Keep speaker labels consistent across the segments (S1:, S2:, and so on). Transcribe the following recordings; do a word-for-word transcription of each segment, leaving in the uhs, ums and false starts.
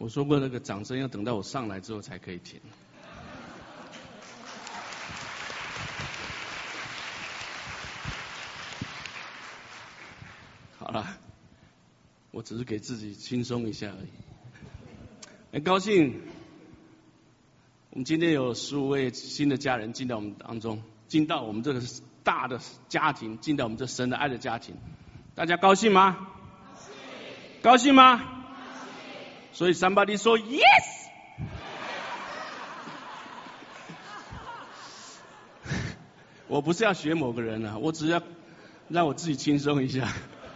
S1: 我说过那个掌声要等到我上来之后才可以停。好了，我只是给自己轻松一下而已。很高兴，我们今天有十五位新的家人进到我们当中，进到我们这个大的家庭，进到我们这神的爱的家庭。大家高兴吗？高兴吗？所以 somebody 说 yes。我不是要学某个人啊，我只是要让我自己轻松一下。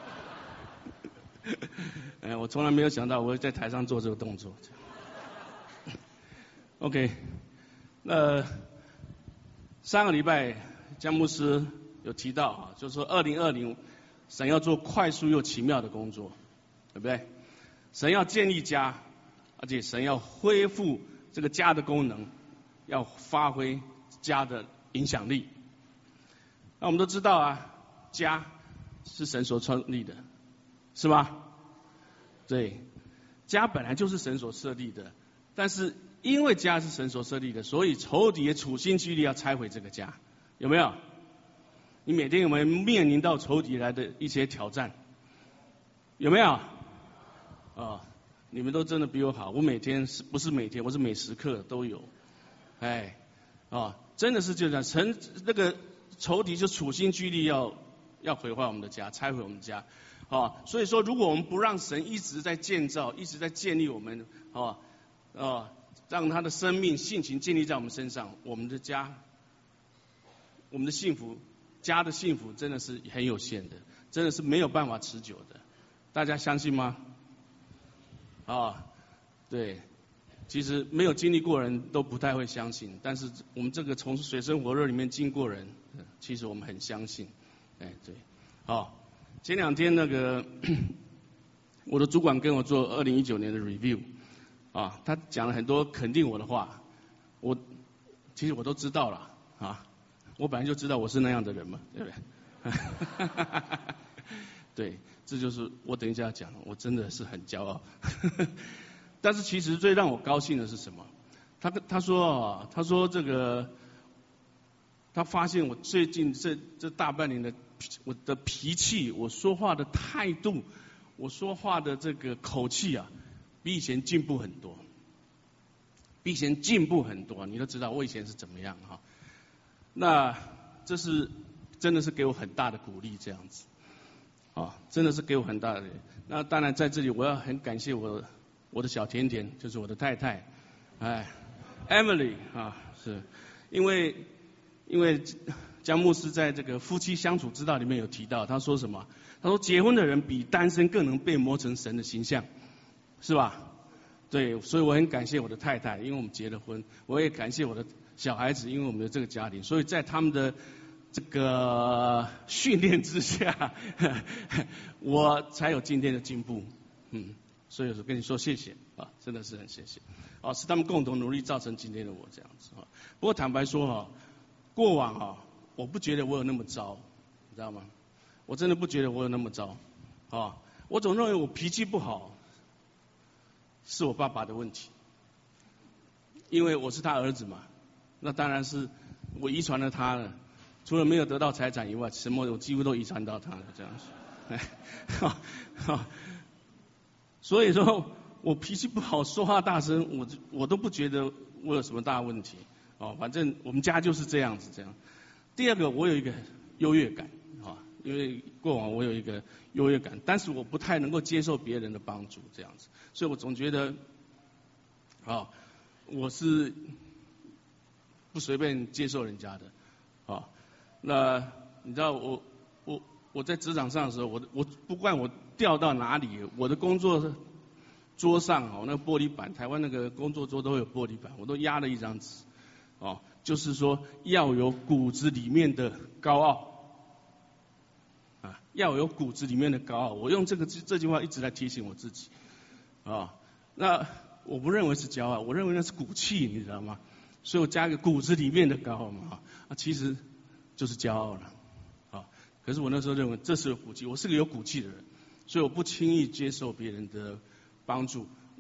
S1: 哎，我从来没有想到我会在台上做这个动作。OK， 那上个礼拜江牧师有提到啊，就是说二零二零神要做快速又奇妙的工作，对不对？神要建立家，而且神要恢复这个家的功能，要发挥家的影响力。那我们都知道啊，家是神所创立的，是吧？对，家本来就是神所设立的，但是因为家是神所设立的，所以仇敌也处心积虑要拆毁这个家，有没有？你每天有没有面临到仇敌来的一些挑战？有没有？啊、哦，你们都真的比我好，我每天是不是每天，我是每时刻都有，哎，啊、哦，真的是就这样，神那个仇敌就处心积虑要要毁坏我们的家，拆毁我们的家。啊、哦，所以说，如果我们不让神一直在建造，一直在建立我们，啊、哦，啊，让他的生命性情建立在我们身上，我们的家，我们的幸福，家的幸福真的是很有限的，真的是没有办法持久的。大家相信吗？啊、哦，对，其实没有经历过人都不太会相信，但是我们这个从水深火热里面经过人，其实我们很相信。哎，对，好、哦。前两天那个我的主管跟我做二零一九年的 review 啊，他讲了很多肯定我的话，我其实我都知道了啊，我本来就知道我是那样的人嘛，对不对？对，这就是我等一下要讲，我真的是很骄傲。但是其实最让我高兴的是什么？他他说他说这个，他发现我最近这这大半年的。我的脾气，我说话的态度，我说话的这个口气啊，比以前进步很多，比以前进步很多。你都知道我以前是怎么样哈？那这是真的是给我很大的鼓励，这样子啊，真的是给我很大的。那当然在这里我要很感谢我我的小甜甜，就是我的太太，哎 ，Emily 啊，是因为因为。江牧师在这个夫妻相处之道里面有提到，他说什么？他说结婚的人比单身更能被磨成神的形象，是吧？对，所以我很感谢我的太太，因为我们结了婚，我也感谢我的小孩子，因为我们的这个家庭，所以在他们的这个训练之下，我才有今天的进步。嗯，所以我跟你说谢谢啊，真的是很谢谢。啊，是他们共同努力造成今天的我这样子啊。不过坦白说哈，过往哈。我不觉得我有那么糟，你知道吗？我真的不觉得我有那么糟，啊，我总认为我脾气不好，是我爸爸的问题，因为我是他儿子嘛，那当然是我遗传了他了，除了没有得到财产以外，什么我几乎都遗传到他了，这样子，哎，好，所以说我脾气不好，说话大声，我我都不觉得我有什么大问题，哦，反正我们家就是这样子，这样。第二个，我有一个优越感啊，因为过往我有一个优越感，但是我不太能够接受别人的帮助这样子，所以我总觉得啊，我是不随便接受人家的啊。那你知道我我我在职场上的时候，我我不管我调到哪里，我的工作桌上哦，那个玻璃板，台湾那个工作桌都有玻璃板，我都压了一张纸哦。就是说要有骨子里面的高傲啊，要有骨子里面的高傲。我用这个这句话一直在提醒我自己啊。那我不认为是骄傲，我认为那是骨气，你知道吗？所以我加一个骨子里面的高傲嘛啊，其实就是骄傲了啊。可是我那时候认为这是骨气，我是个有骨气的人，所以我不轻易接受别人的帮助。我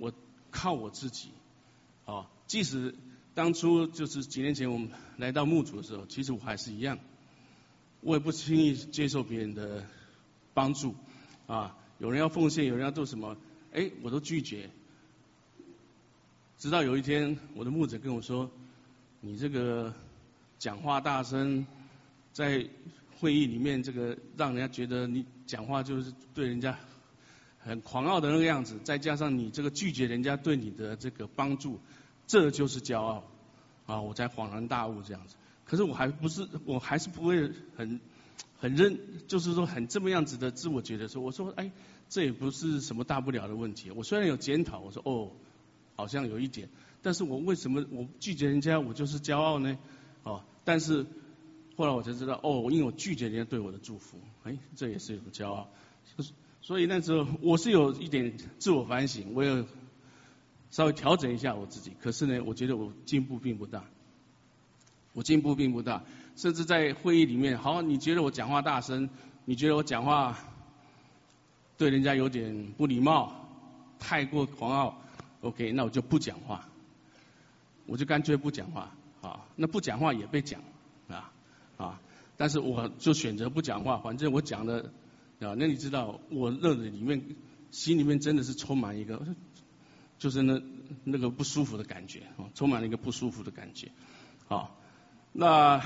S1: 靠我自己，啊，即使当初就是几年前我们来到牧主的时候，其实我还是一样，我也不轻易接受别人的帮助，啊，有人要奉献，有人要做什么，哎，我都拒绝。直到有一天，我的牧者跟我说：“你这个讲话大声，在会议里面这个让人家觉得你讲话就是对人家很狂傲的那个样子，再加上你这个拒绝人家对你的这个帮助，这就是骄傲啊！”我才恍然大悟这样子。可是我还不是，我还是不会很很认，就是说很这么样子的自我觉得说，我说哎，这也不是什么大不了的问题。我虽然有检讨，我说哦，好像有一点，但是我为什么我拒绝人家，我就是骄傲呢？哦，但是后来我才知道，哦，因为我拒绝人家对我的祝福，哎，这也是一种骄傲。所以那时候我是有一点自我反省，我有稍微调整一下我自己。可是呢，我觉得我进步并不大，我进步并不大，甚至在会议里面，好，你觉得我讲话大声，你觉得我讲话对人家有点不礼貌，太过狂傲 ，OK， 那我就不讲话，我就干脆不讲话啊。那不讲话也被讲啊啊，但是我就选择不讲话，反正我讲的啊，那你知道我那里面心里面真的是充满一个，就是那那个不舒服的感觉啊，充满了一个不舒服的感觉啊。那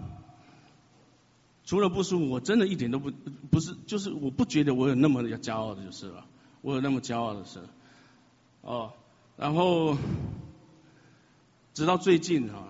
S1: 除了不舒服，我真的一点都不不是，就是我不觉得我有那么骄傲的就是了，我有那么骄傲的事哦。然后直到最近啊，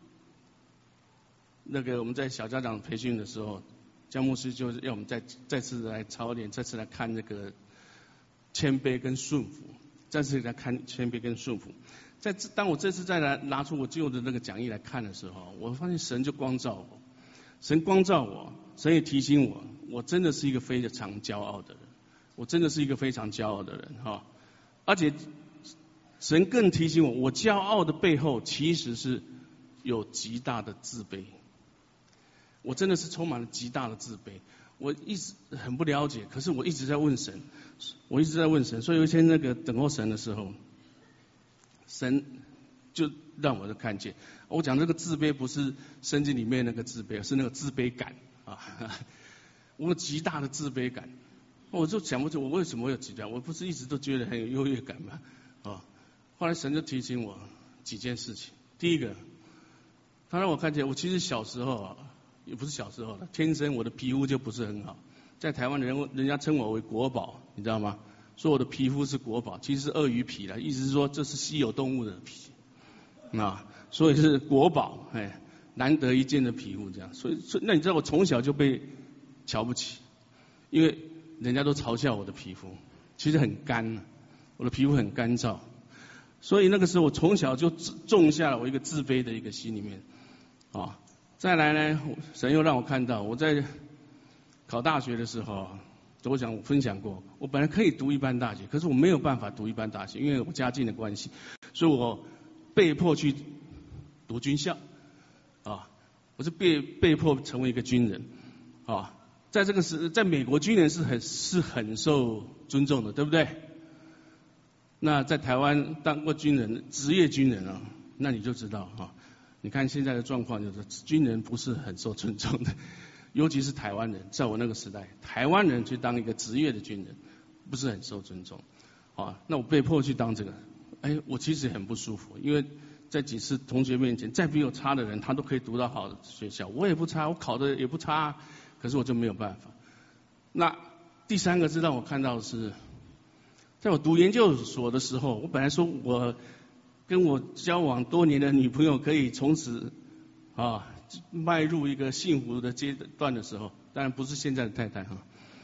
S1: 那个我们在小家长培训的时候，江牧师就是要我们再再次来操练，再次来看那个谦卑跟顺服，再次来看谦卑跟顺服。在当我这次再来拿出我旧的那个讲义来看的时候，我发现神就光照我，神光照我，神也提醒我，我真的是一个非常骄傲的人，我真的是一个非常骄傲的人哈。而且神更提醒我，我骄傲的背后其实是有极大的自卑，我真的是充满了极大的自卑。我一直很不了解，可是我一直在问神，我一直在问神。所以有一天那个等候神的时候，神就让我就看见，我讲这个自卑不是圣经里面那个自卑，是那个自卑感啊，我有极大的自卑感。我就想不出我为什么会有极大，我不是一直都觉得很有优越感吗？啊，后来神就提醒我几件事情。第一个，他让我看见，我其实小时候啊，也不是小时候了，天生我的皮肤就不是很好，在台湾人人家称我为国宝，你知道吗？说我的皮肤是国宝，其实是鳄鱼皮了，意思是说这是稀有动物的皮，啊，所以是国宝，哎，难得一见的皮肤这样。所以，所以那你知道我从小就被瞧不起，因为人家都嘲笑我的皮肤，其实很干，我的皮肤很干燥，所以那个时候我从小就种下了我一个自卑的一个心里面，啊，再来呢，神又让我看到我在考大学的时候。我想我分享过，我本来可以读一般大学，可是我没有办法读一般大学，因为我家境的关系，所以我被迫去读军校啊，我是被被迫成为一个军人啊，在这个时，在美国军人是很是很受尊重的，对不对？那在台湾当过军人，职业军人啊，那你就知道啊，你看现在的状况就是军人不是很受尊重的。尤其是台湾人，在我那个时代，台湾人去当一个职业的军人，不是很受尊重啊。那我被迫去当这个，哎，我其实很不舒服，因为在几次同学面前，再比我差的人，他都可以读到好的学校，我也不差，我考的也不差，可是我就没有办法。那第三个是让我看到的是，在我读研究所的时候，我本来说我跟我交往多年的女朋友可以从此啊。迈入一个幸福的阶段的时候，当然不是现在的太太哈。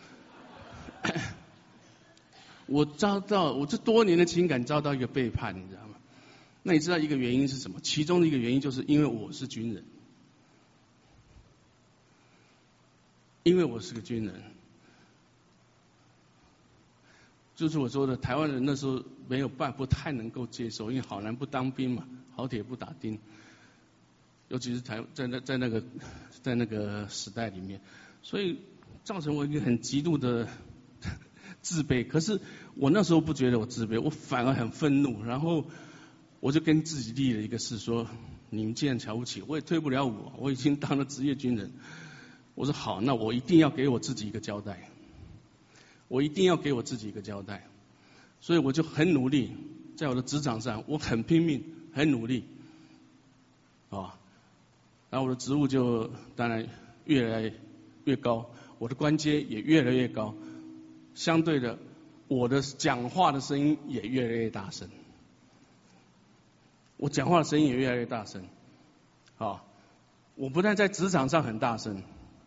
S1: 我遭到我这多年的情感遭到一个背叛，你知道吗？那你知道一个原因是什么？其中的一个原因就是因为我是军人，因为我是个军人，就是我说的台湾人那时候没有办法，不太能够接受，因为好男不当兵嘛，好铁不打钉。尤其是台在那在那个在那个时代里面，所以造成我一个很极度的自卑。可是我那时候不觉得我自卑，我反而很愤怒，然后我就跟自己立了一个誓，说你们既然瞧不起，我也退不了伍，我已经当了职业军人。我说好，那我一定要给我自己一个交代，我一定要给我自己一个交代。所以我就很努力，在我的职场上，我很拼命，很努力，啊，然后我的职务就当然越来越高，我的官阶也越来越高，相对的，我的讲话的声音也越来越大声，我讲话的声音也越来越大声，啊，我不但在职场上很大声，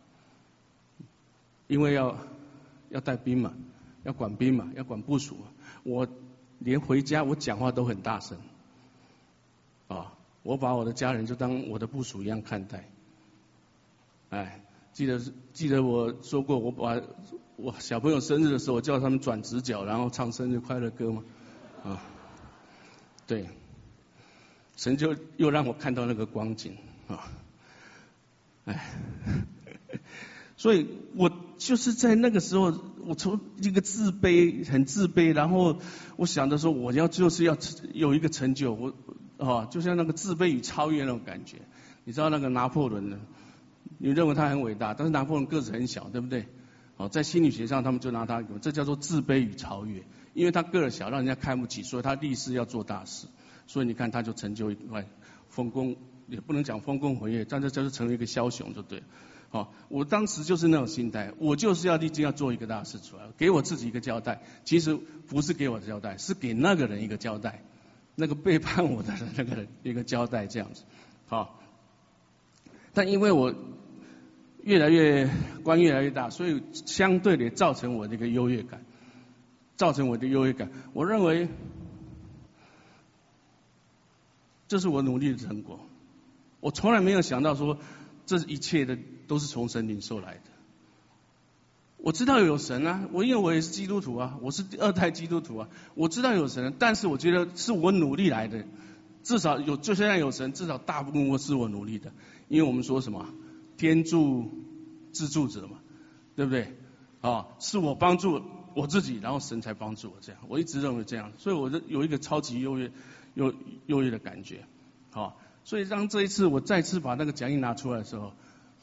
S1: 因为要要带兵嘛，要管兵嘛，要管部署嘛。我连回家我讲话都很大声，啊，我把我的家人就当我的部属一样看待。哎，记得记得我说过，我把我小朋友生日的时候，我叫他们转直角，然后唱生日快乐歌嘛，啊，对，神就又让我看到那个光景啊，哎。所以我就是在那个时候，我从一个自卑，很自卑，然后我想着说，我要就是要有一个成就，我啊，就像那个自卑与超越那种感觉。你知道那个拿破仑呢？你认为他很伟大，但是拿破仑个子很小，对不对？哦，在心理学上，他们就拿他，这叫做自卑与超越，因为他个儿小，让人家看不起，所以他立誓要做大事。所以你看，他就成就一块丰功，也不能讲丰功伟业，但是就是成为一个枭雄，就对了。哦，我当时就是那种心态，我就是要立志要做一个大事出来，给我自己一个交代。其实不是给我的交代，是给那个人一个交代，那个背叛我的人那个人一个交代，这样子。好，但因为我越来越官越来越大，所以相对的造成我的一个优越感，造成我的优越感。我认为这是我努力的成果。我从来没有想到说，这一切的都是从神领受来的。我知道有神啊，我因为我也是基督徒啊，我是二代基督徒啊，我知道有神，但是我觉得是我努力来的，至少有，就算有神，至少大部分是我努力的，因为我们说什么天助自助者嘛，对不对？啊，是我帮助我自己，然后神才帮助我，这样，我一直认为这样，所以我有一个超级优越、优优越的感觉，好。所以当这一次我再次把那个讲义拿出来的时候，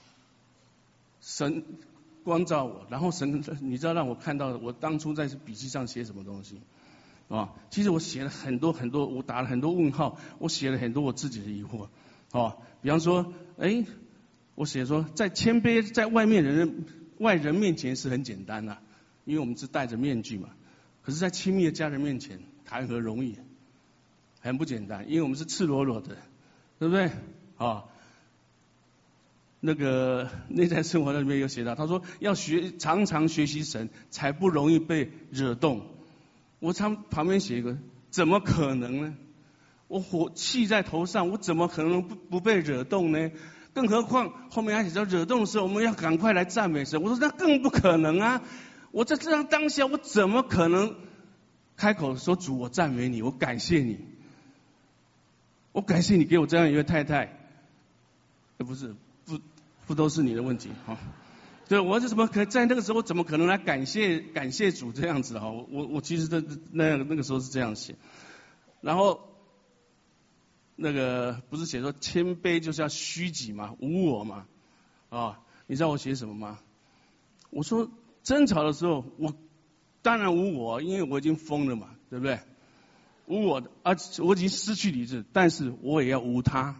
S1: 神光照我，然后神你知道让我看到我当初在笔记上写什么东西啊？其实我写了很多很多，我打了很多问号，我写了很多我自己的疑惑啊。比方说，哎，我写说在谦卑在外面人外人面前是很简单呐、啊，因为我们是戴着面具嘛。可是，在亲密的家人面前谈何容易，很不简单，因为我们是赤裸裸的。对不对？啊，那个内在生活那里面有写到，他说要学常常学习神，才不容易被惹动。我常旁边写一个，怎么可能呢？我火气在头上，我怎么可能不不被惹动呢？更何况后面还写到惹动的时候，我们要赶快来赞美神。我说那更不可能啊！我在这样当下，我怎么可能开口说主，我赞美你，我感谢你。我感谢你给我这样一个太太，不是不不都是你的问题哈？对，我是怎么可在那个时候怎么可能来感谢感谢主这样子哈？我我其实在那那个时候是这样写，然后那个不是写说谦卑就是要虚己嘛，无我嘛啊？你知道我写什么吗？我说争吵的时候，我当然无我，因为我已经疯了嘛，对不对？无我，而我已经失去理智，但是我也要无他。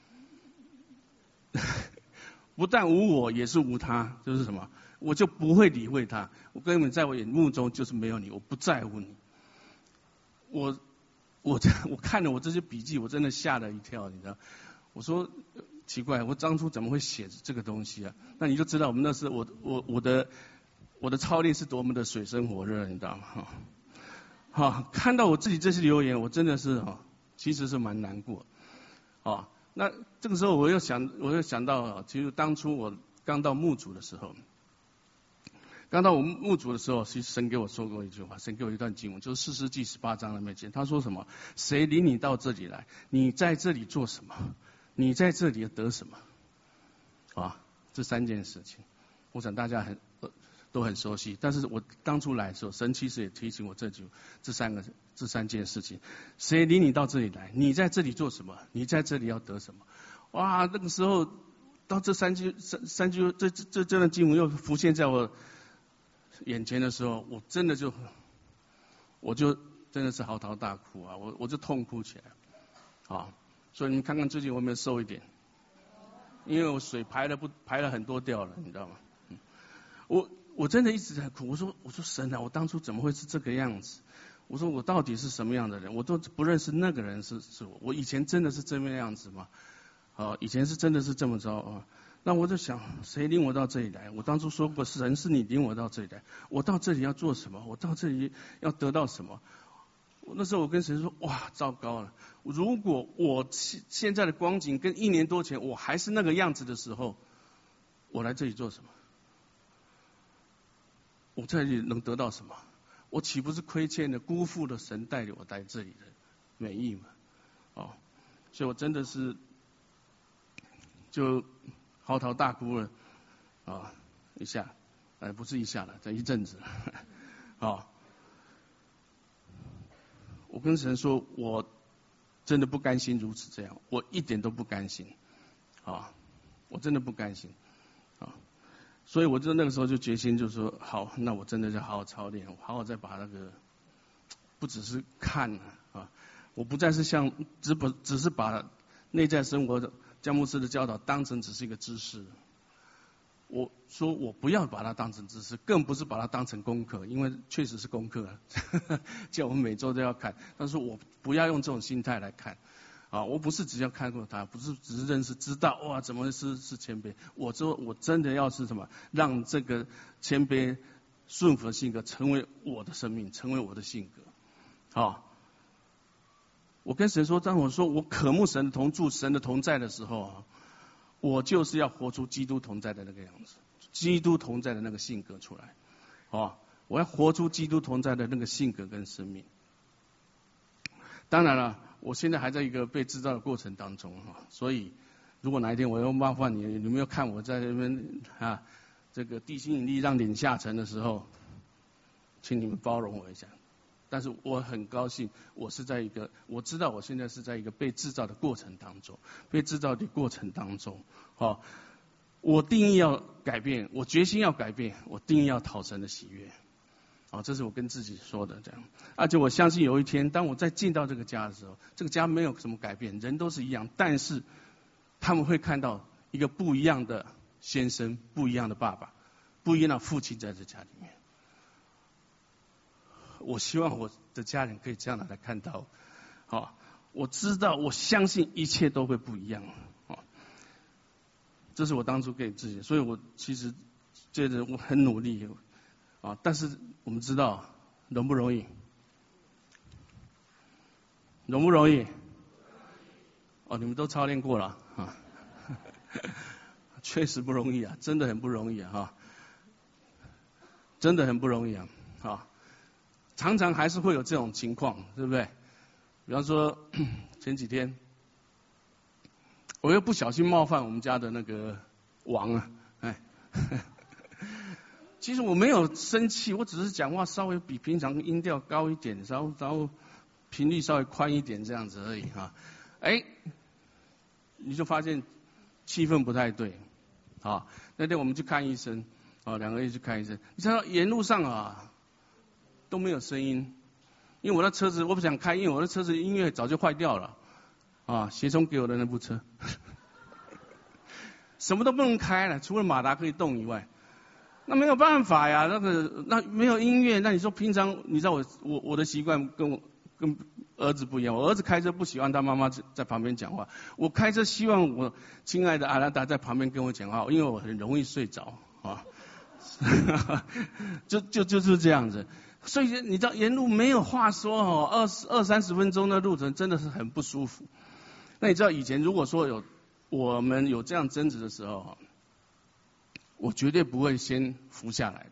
S1: 不但无我，也是无他，就是什么？我就不会理会他，我根本在我眼目中就是没有你，我不在乎你。我我我看了我这些笔记，我真的吓了一跳，你知道？我说奇怪，我当初怎么会写这个东西啊？那你就知道我们那时我我我的我的操练是多么的水深火热，你知道吗？哈，看到我自己这些留言，我真的是哈，其实是蛮难过。啊，那这个时候我又想，我又想到，其实当初我刚到牧主的时候，刚到我们牧主的时候，其实神给我说过一句话，神给我一段经文，就是士师记十八章的面前，他说什么？谁领你到这里来？你在这里做什么？你在这里得什么？啊，这三件事情，我想大家很都很熟悉。但是我当初来的时候，神其实也提醒我这句这三个这三件事情：谁领你到这里来？你在这里做什么？你在这里要得什么？哇，那个时候到这三句三三句这这这这段经文又浮现在我眼前的时候，我真的就我就真的是嚎啕大哭啊！我我就痛哭起来啊！所以你们看看最近我有没有瘦一点？因为我水排了不排了很多掉了，你知道吗？嗯、我我真的一直在哭。我说我说神啊，我当初怎么会是这个样子？我说我到底是什么样的人？我都不认识那个人是是我。我以前真的是这么样子吗？啊，以前是真的是这么着啊。那我就想，谁领我到这里来？我当初说过，神是你领我到这里来。我到这里要做什么？我到这里要得到什么？那时候我跟神说，哇，糟糕了！如果我现在的光景跟一年多前我还是那个样子的时候，我来这里做什么？我在这里能得到什么？我岂不是亏欠了、辜负了神带领我来这里的美意吗？哦，所以我真的是就嚎啕大哭了啊！一下，呃，不是一下了，这一阵子，啊。我跟神说，我真的不甘心如此这样，我一点都不甘心，啊，我真的不甘心，啊，所以我就那个时候就决心，就说好，那我真的就好好操练，好好再把那个，不只是看啊，我不再是像只不只是把内在生活的姜牧师的教导当成只是一个知识。我说我不要把它当成知识，更不是把它当成功课，因为确实是功课，叫我们每周都要看。但是我不要用这种心态来看，啊，我不是只要看过它，不是只是认识知道哇怎么是是谦卑，我说我真的要是什么，让这个谦卑顺服的性格成为我的生命，成为我的性格，啊。我跟神说，当我说我渴慕神的同住、神的同在的时候啊。我就是要活出基督同在的那个样子，基督同在的那个性格出来，哦，我要活出基督同在的那个性格跟生命。当然了，我现在还在一个被制造的过程当中哈，所以如果哪一天我要冒犯你，你们要看我在这边啊，这个地心引力让脸下沉的时候，请你们包容我一下。但是我很高兴，我是在一个，我知道我现在是在一个被制造的过程当中，被制造的过程当中，好，我定义要改变，我决心要改变，我定义要讨神的喜悦，啊，这是我跟自己说的这样，而且我相信有一天，当我再进到这个家的时候，这个家没有什么改变，人都是一样，但是他们会看到一个不一样的先生，不一样的爸爸，不一样的父亲在这家里面。我希望我的家人可以这样来看到，好，我知道，我相信一切都会不一样，啊，这是我当初给自己，所以我其实觉得我很努力，啊，但是我们知道容不容易？容不容易？哦，你们都操练过了啊，确实不容易啊，真的很不容易啊，哈，真的很不容易啊，啊。常常还是会有这种情况，对不对？比方说前几天，我又不小心冒犯我们家的那个王啊，哎，其实我没有生气，我只是讲话稍微比平常音调高一点，然后然后频率稍微宽一点这样子而已哈。哎，你就发现气氛不太对，啊，那天我们去看医生，啊，两个人去看医生，你知道沿路上啊。都没有声音，因为我的车子我不想开，因为我的车子音乐早就坏掉了，啊，协聪给我的那部车，什么都不能开了，除了马达可以动以外，那没有办法呀，那个那没有音乐，那你说平常你知道我我我的习惯跟我跟儿子不一样，我儿子开车不喜欢他妈妈在旁边讲话，我开车希望我亲爱的阿拉达在旁边跟我讲话，因为我很容易睡着啊，就就就是这样子。所以你知道沿路没有话说哦，二十二三十分钟的路程真的是很不舒服。那你知道以前如果说有我们有这样争执的时候，我绝对不会先服下来的。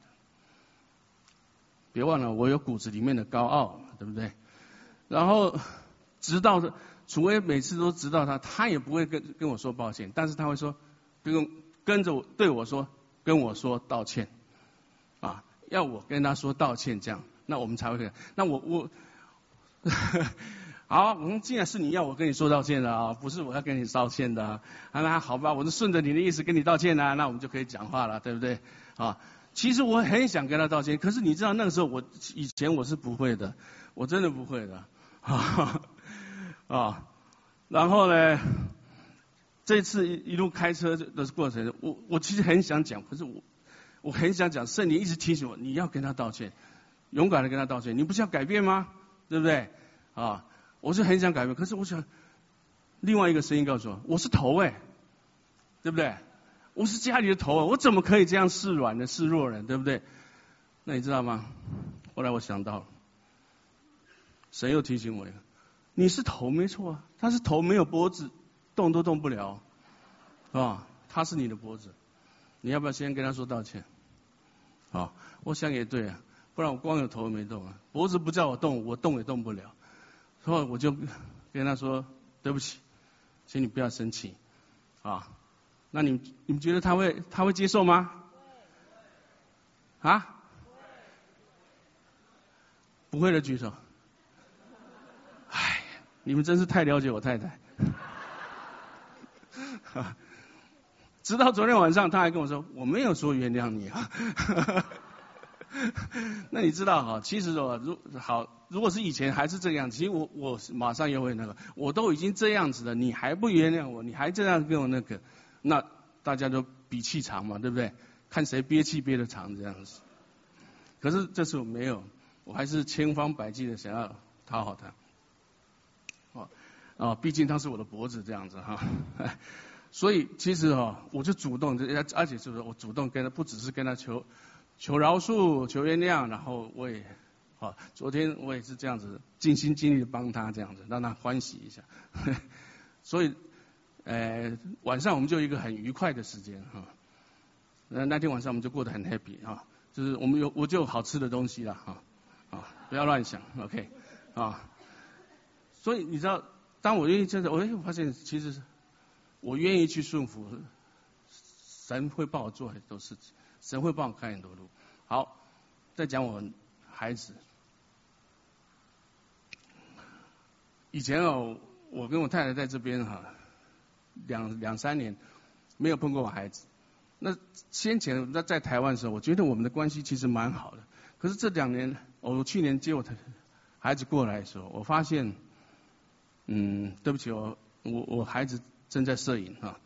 S1: 别忘了我有骨子里面的高傲，对不对？然后直到的，除非每次都直到他，他也不会跟跟我说抱歉，但是他会说跟跟着我对我说跟我说道歉。 啊，要我跟他说道歉，这样，那我们才会。那我我，好，我们既然是你要我跟你说道歉的啊，不是我要跟你道歉的啊，那好吧，我就顺着你的意思跟你道歉啊，那我们就可以讲话了，对不对？啊，其实我很想跟他道歉，可是你知道那个时候我以前我是不会的，我真的不会的啊啊，然后呢？这次一路开车的过程，我我其实很想讲，可是我我很想讲，圣灵一直提醒我，你要跟他道歉，勇敢的跟他道歉，你不是要改变吗？对不对？啊，我是很想改变，可是我想，另外一个声音告诉我，我是头哎，对不对？我是家里的头，我怎么可以这样示软的示弱人，对不对？那你知道吗？后来我想到，神又提醒我一个，你是头没错啊，他是头没有脖子。动都动不了，啊，他是你的脖子，你要不要先跟他说道歉？啊，我想也对啊，不然我光有头没动啊，脖子不叫我动，我动也动不了，所以我就跟他说对不起，请你不要生气，啊，那你们你们觉得他会他会接受吗？啊？不会的举手。哎，你们真是太了解我太太。直到昨天晚上，他还跟我说：“我没有说原谅你啊。”那你知道哈？其实哦，如好，如果是以前还是这样，其实我我马上又会那个，我都已经这样子了，你还不原谅我，你还这样跟我那个，那大家都比气长嘛，对不对？看谁憋气憋得长这样子。可是这次我没有，我还是千方百计的想要讨好他。哦哦，毕竟他是我的脖子这样子哈。所以其实哈、哦，我就主动，而且就是我主动跟他，不只是跟他求求饶恕、求原谅，然后我也，啊，昨天我也是这样子尽心尽力的帮他这样子，让他欢喜一下。所以，呃，晚上我们就一个很愉快的时间哈。那那天晚上我们就过得很 happy 啊，就是我们有我就有好吃的东西了哈，啊，不要乱想 ，OK 啊。所以你知道，当我愿意这样，我会发现其实。我愿意去顺服，神会帮我做很多事情，神会帮我开很多路。好，再讲我孩子，以前哦，我跟我太太在这边哈，两两三年没有碰过我孩子。那先前在在台湾的时候，我觉得我们的关系其实蛮好的。可是这两年，我去年接我孩子过来的时候，我发现，嗯，对不起，我我我孩子。正在摄影哈，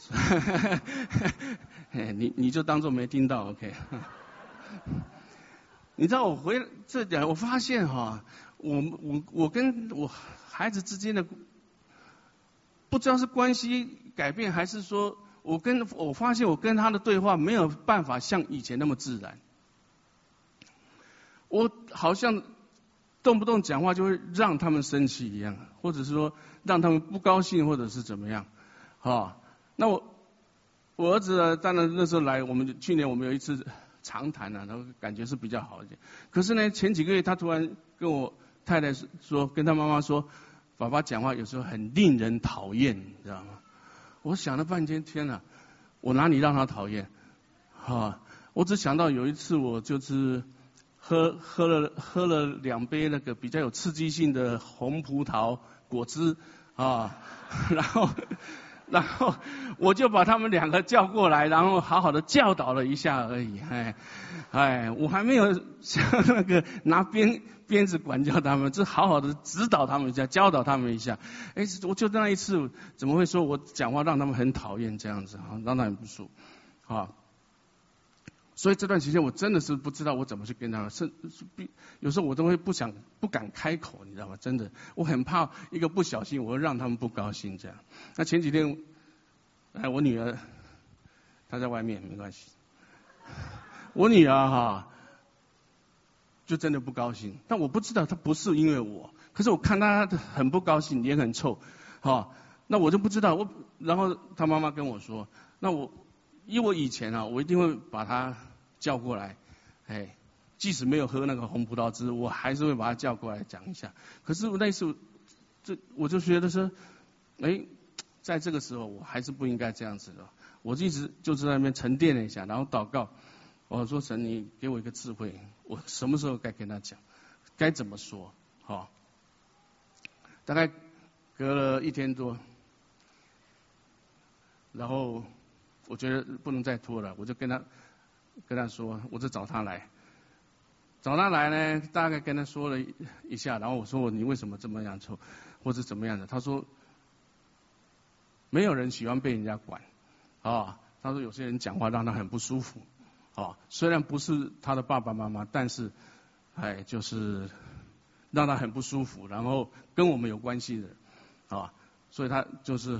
S1: 你你就当做没听到 ，OK。你知道我回这点，我发现哈，我我我跟我孩子之间的，不知道是关系改变，还是说我跟我发现我跟他的对话没有办法像以前那么自然。我好像动不动讲话就会让他们生气一样，或者是说让他们不高兴，或者是怎么样，啊，那我我儿子呢，当然那时候来，我们去年我们有一次长谈啊，然后感觉是比较好一点。可是呢，前几个月他突然跟我太太说，跟他妈妈说，爸爸讲话有时候很令人讨厌，你知道吗？我想了半天，天哪，我哪里让他讨厌？啊，我只想到有一次我就是。喝喝了喝了两杯那个比较有刺激性的红葡萄果汁啊，然后然后我就把他们两个叫过来，然后好好的教导了一下而已，哎哎，我还没有像那个拿鞭鞭子管教他们，只好好的指导他们一下，教导他们一下。哎，我就那一次，怎么会说我讲话让他们很讨厌这样子啊，让他们不舒服啊？所以这段时间我真的是不知道我怎么去跟他们，是有时候我都会不想不敢开口，你知道吗？真的，我很怕一个不小心我会让他们不高兴这样。那前几天，哎，我女儿她在外面没关系，我女儿哈就真的不高兴，但我不知道她不是因为我，可是我看她很不高兴，脸很臭，哈，那我就不知道我，然后她妈妈跟我说，那我因为我以前啊，我一定会把她叫过来，哎，即使没有喝那个红葡萄汁，我还是会把他叫过来讲一下。可是那次，这我就觉得说，哎，在这个时候我还是不应该这样子的。我一直就在那边沉淀了一下，然后祷告， 我说神，你给我一个智慧，我什么时候该跟他讲，该怎么说？好，大概隔了一天多，然后我觉得不能再拖了，我就跟他跟他说，我就找他来，找他来呢，大概跟他说了一下，然后我说你为什么这么样做，或者怎么样的？他说没有人喜欢被人家管啊，他说有些人讲话让他很不舒服。啊，虽然不是他的爸爸妈妈，但是，哎，就是让他很不舒服，然后跟我们有关系的，啊，所以他就是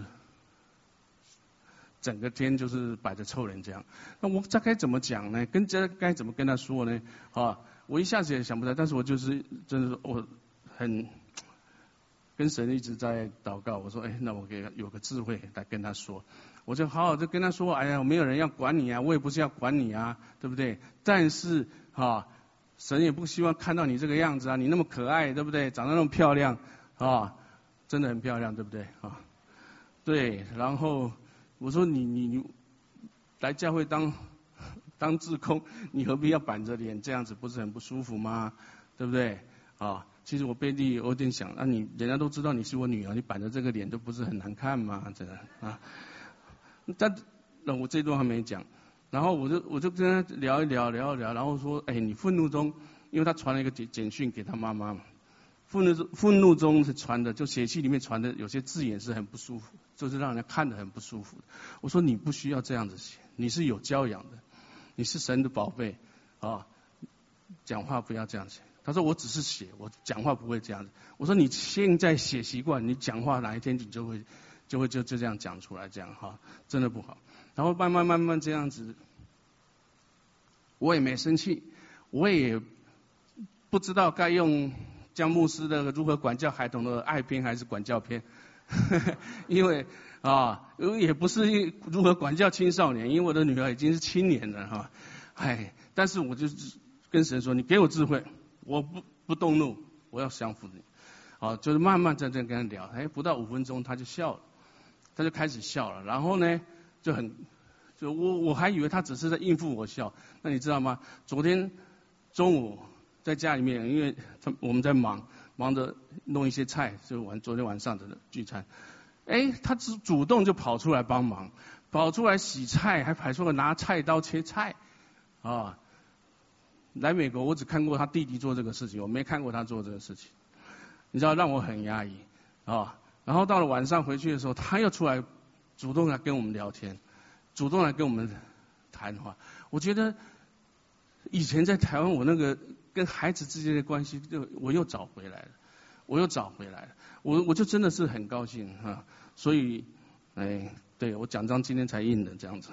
S1: 整个天就是摆着臭脸这样。那我这该怎么讲呢？跟这该怎么跟他说呢？啊，我一下子也想不出来，但是我就是真的我很跟神一直在祷告，我说，哎，那我给有个智慧来跟他说。我就好好的跟他说，哎呀，没有人要管你啊，我也不是要管你啊，对不对？但是啊，神也不希望看到你这个样子啊，你那么可爱，对不对？长得那么漂亮啊，真的很漂亮，对不对啊？对，然后我说你你你来教会当当志工，你何必要板着脸这样子，不是很不舒服吗？对不对啊？其实我背地有点想，啊你人家都知道你是我女儿，你板着这个脸都不是很难看吗？真的啊。但那我这段还没讲，然后我就我就跟他聊一聊聊一聊，然后说，哎，你愤怒中，因为他传了一个简简讯给他妈妈嘛，愤怒中愤怒中是传的，就血气里面传的有些字眼是很不舒服，就是让人家看得很不舒服。我说你不需要这样子写，你是有教养的，你是神的宝贝啊，讲话不要这样写。他说我只是写，我讲话不会这样子。我说你现在写习惯，你讲话哪一天你就会。就会就就这样讲出来，这样哈，真的不好。然后慢慢慢慢这样子，我也没生气，我也不知道该用江牧师的如何管教孩童的爱篇还是管教篇，因为啊，也不是如何管教青少年，因为我的女儿已经是青年了哈，哎，但是我就是跟神说，你给我智慧，我不不动怒，我要降服你，啊，就是慢慢在这跟他聊，哎，不到五分钟他就笑了。他就开始笑了，然后呢，就很，就我我还以为他只是在应付我笑，那你知道吗？昨天中午在家里面，因为他我们在忙，忙着弄一些菜，就晚昨天晚上的聚餐，哎，他主主动就跑出来帮忙，跑出来洗菜，还跑出来拿菜刀切菜，啊，来美国我只看过他弟弟做这个事情，我没看过他做这个事情，你知道让我很压抑啊。然后到了晚上回去的时候，他又出来主动来跟我们聊天，主动来跟我们谈话。我觉得以前在台湾，我那个跟孩子之间的关系，就我又找回来了，我又找回来了。我我就真的是很高兴哈。所以，哎，对我奖章今天才印的这样子。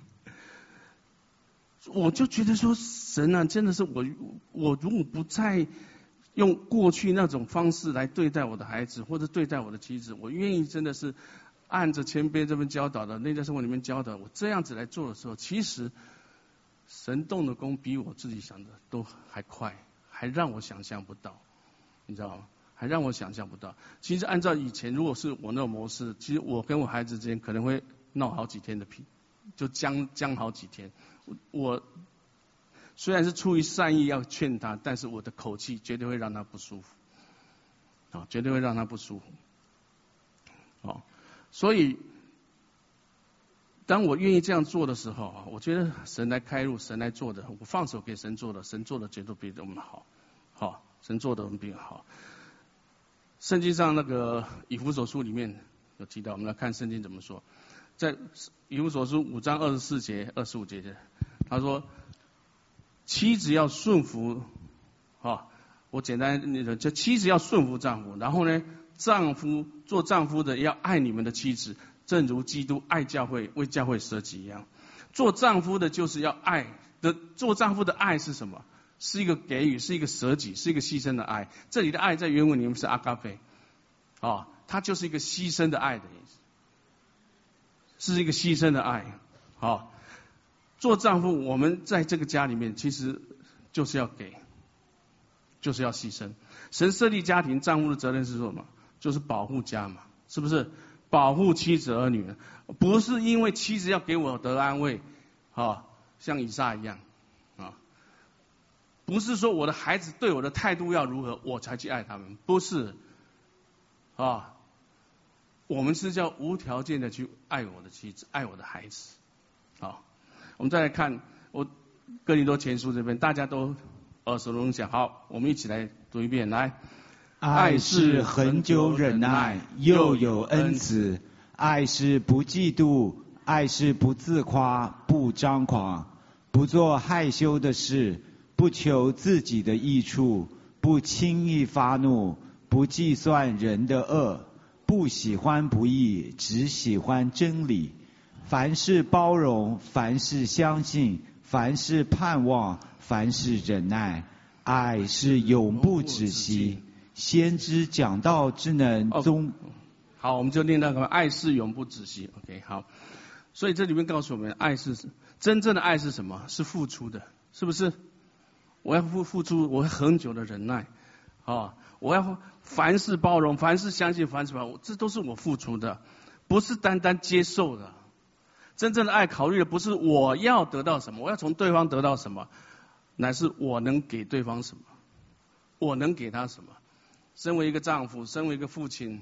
S1: 我就觉得说，神啊，真的是我我如果不再用过去那种方式来对待我的孩子，或者对待我的妻子，我愿意真的是按着前边这边教导的内在生活里面教导，我这样子来做的时候，其实神动的功比我自己想的都还快，还让我想象不到，你知道吗？还让我想象不到。其实按照以前，如果是我那种模式，其实我跟我孩子之间可能会闹好几天的脾，就僵僵好几天。我虽然是出于善意要劝他，但是我的口气绝对会让他不舒服，啊，绝对会让他不舒服，哦，所以当我愿意这样做的时候啊，我觉得神来开路，神来做的，我放手给神做的，神做的绝对比我们好，好，神做的我们比好。圣经上那个以弗所书里面有提到，我们来看圣经怎么说，在以弗所书五章二十四节、二十五节，他说。妻子要顺服，啊，我简单那个，就妻子要顺服丈夫，然后呢，丈夫做丈夫的要爱你们的妻子，正如基督爱教会，为教会舍己一样。做丈夫的就是要爱的，做丈夫的爱是什么？是一个给予，是一个舍己，是一个牺牲的爱。这里的爱在原文里面是阿嘎菲，啊，它就是一个牺牲的爱的意思，是一个牺牲的爱，好。做丈夫，我们在这个家里面，其实就是要给，就是要牺牲。神设立家庭，丈夫的责任是什么？就是保护家嘛，是不是？保护妻子儿女，不是因为妻子要给我得安慰，啊，像以撒一样， 不是说我的孩子对我的态度要如何，我才去爱他们，不是啊。我们是叫无条件的去爱我的妻子，爱我的孩子。好，我们再来看我哥林多前书这边，大家都耳熟能详。好，我们一起来读一遍，来。
S2: 爱是恒久忍耐，又有恩慈；爱是不嫉妒，爱是不自夸，不张狂，不做害羞的事，不求自己的益处，不轻易发怒，不计算人的恶。不喜欢不义，只喜欢真理。凡事包容，凡事相信，凡事盼望，凡事忍耐。爱是永不止息。先知讲道之能终。
S1: 哦、好，我们就念那个爱是永不止息。OK， 好。所以这里面告诉我们，爱是真正的爱是什么？是付出的，是不是？我要付付出，我会很久的忍耐，啊。我要凡事包容，凡事相信，凡事包容，这都是我付出的，不是单单接受的。真正的爱考虑的不是我要得到什么，我要从对方得到什么，乃是我能给对方什么，我能给他什么。身为一个丈夫，身为一个父亲，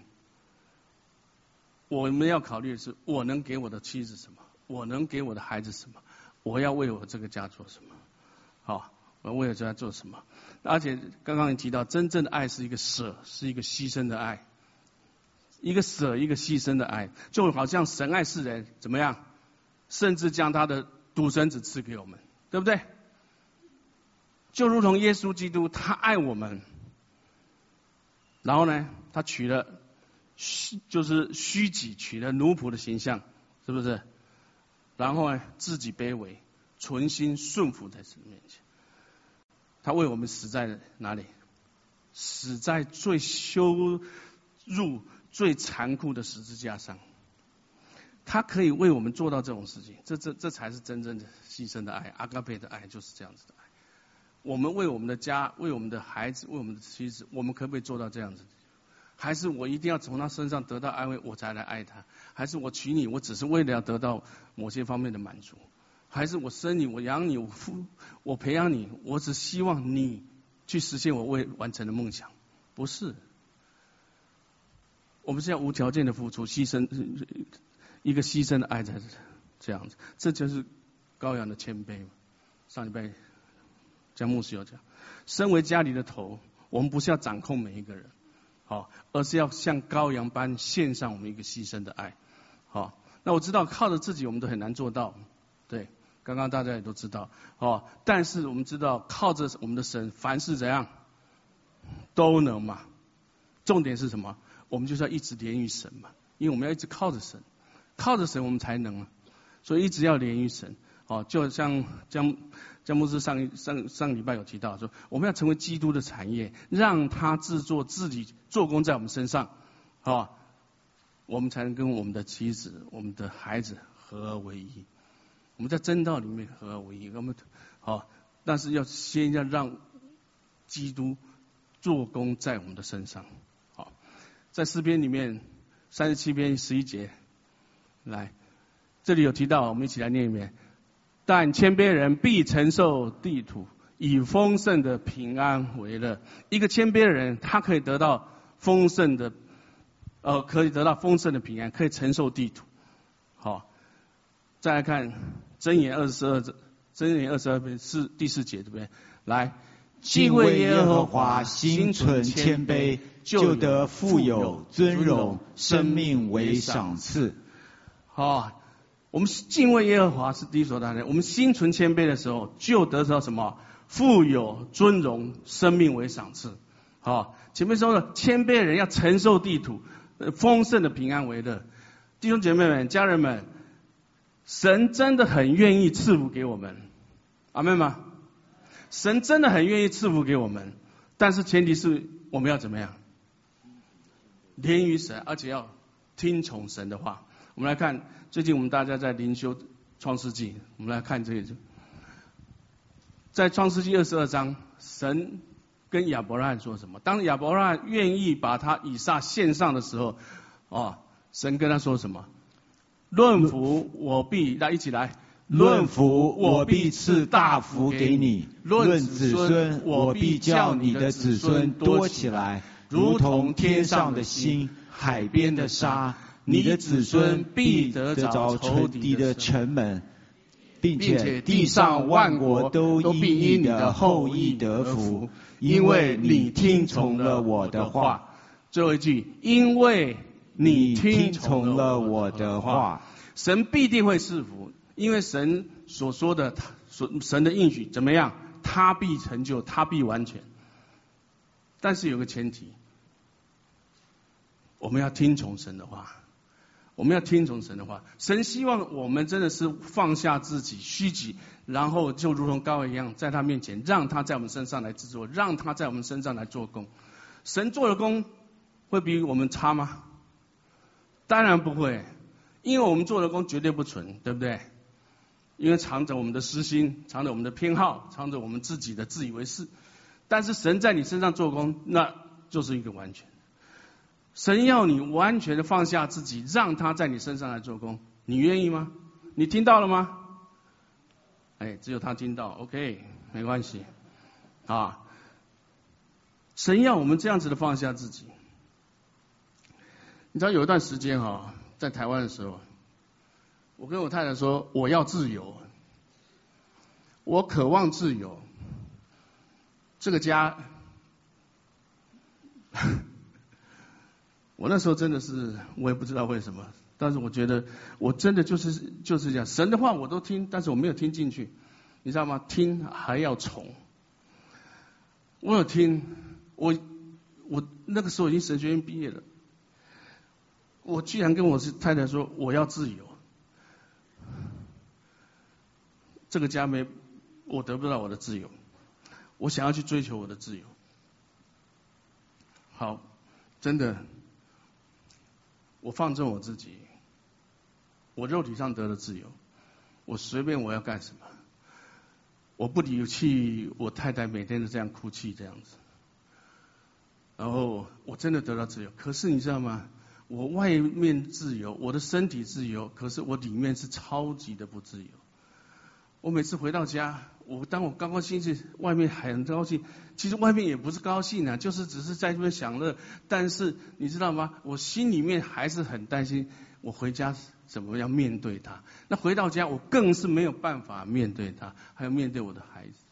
S1: 我们要考虑的是我能给我的妻子什么，我能给我的孩子什么，我要为我这个家做什么。好，我为了这家做什么？而且刚刚也提到，真正的爱是一个舍，是一个牺牲的爱，一个舍，一个牺牲的爱，就好像神爱世人，怎么样？甚至将他的独生子赐给我们，对不对？就如同耶稣基督，他爱我们，然后呢，他取了虚，就是虚己，取了奴仆的形象，是不是？然后呢，自己卑微，存心顺服在神面前。他为我们死在哪里？死在最羞辱、最残酷的十字架上。他可以为我们做到这种事情，这这这才是真正的牺牲的爱，阿嘎贝的爱就是这样子的爱。我们为我们的家、为我们的孩子、为我们的妻子，我们可不可以做到这样子？还是我一定要从他身上得到安慰，我才来爱他？还是我娶你，我只是为了要得到某些方面的满足？还是我生你，我养你，我父，我培养你，我只希望你去实现我未完成的梦想？不是，我们是要无条件的付出，牺牲，一个牺牲的爱才是这样子，这就是羔羊的谦卑嘛。上礼拜江牧师有讲，身为家里的头，我们不是要掌控每一个人，好，而是要像羔羊般献上我们一个牺牲的爱。好，那我知道靠着自己我们都很难做到，对。刚刚大家也都知道，哦，但是我们知道靠着我们的神，凡事怎样都能嘛。重点是什么？我们就是要一直连于神嘛，因为我们要一直靠着神，靠着神我们才能啊。所以一直要连于神，哦，就像江江牧师上上上礼拜有提到说，我们要成为基督的产业，让他制作自己做工在我们身上，哦，我们才能跟我们的妻子、我们的孩子合而为一。我们在真道里面合而为一，我们好，但是要先要让基督做工在我们的身上。好，在诗篇里面三十七篇十一节，来，这里有提到，我们一起来念一遍。但谦卑人必承受地土，以丰盛的平安为乐。一个谦卑的人，他可以得到丰盛的，呃，可以得到丰盛的平安，可以承受地土。好，再来看箴言二十二，箴言二十二篇是第四节，对不对？来，
S2: 敬畏耶和华，心存谦卑，就得富有尊荣，生命为赏赐。
S1: 好，我们敬畏耶和华是第一所当然，我们心存谦卑的时候，就得到什么？富有尊荣，生命为赏赐。好，前面说了，谦卑的人要承受地土，丰盛的平安为乐。弟兄姐妹们、家人们，神真的很愿意赐福给我们，阿们吗？神真的很愿意赐福给我们，但是前提是我们要怎么样？连于神，而且要听从神的话。我们来看，最近我们大家在灵修创世纪，我们来看这个，在创世纪二十二章，神跟亚伯拉罕说什么？当亚伯拉罕愿意把他以撒献上的时候，哦，神跟他说什么？论福我必，来一起来，
S2: 论福，我必赐大福给你；论子孙，我必叫你的子孙多起来，如同天上的星，海边的沙。你的子孙必得着仇敌的城门，并且地上万国都因你的后裔得福，因为你听从了我的话。
S1: 最后一句，因为你听从了我的话，神必定会赐福，因为神所说的，所神的应许怎么样？他必成就，他必完全。但是有个前提，我们要听从神的话。我们要听从神的话，神希望我们真的是放下自己虚己，然后就如同高一样，在他面前，让他在我们身上来制作，让他在我们身上来做工。神做的工会比我们差吗？当然不会，因为我们做的工绝对不纯，对不对？因为藏着我们的私心，藏着我们的偏好，藏着我们自己的自以为是。但是神在你身上做工，那就是一个完全。神要你完全的放下自己，让他在你身上来做工，你愿意吗？你听到了吗？哎，只有他听到 ，OK， 没关系啊。神要我们这样子的放下自己。你知道有一段时间哈、哦，在台湾的时候，我跟我太太说，我要自由，我渴望自由，这个家。我那时候真的是，我也不知道为什么，但是我觉得我真的就是就是这样，神的话我都听，但是我没有听进去，你知道吗？听还要从。我有听，我我那个时候已经神学院毕业了，我居然跟我太太说我要自由，这个家没我得不到我的自由，我想要去追求我的自由。好，真的。我放纵我自己，我肉体上得了自由，我随便我要干什么，我不离弃我太太每天都这样哭泣这样子，然后我真的得到自由。可是你知道吗？我外面自由，我的身体自由，可是我里面是超级的不自由。我每次回到家，我当我高高兴兴，外面很高兴，其实外面也不是高兴啊，就是只是在这边享乐。但是你知道吗？我心里面还是很担心，我回家怎么样面对他？那回到家，我更是没有办法面对他，还有面对我的孩子。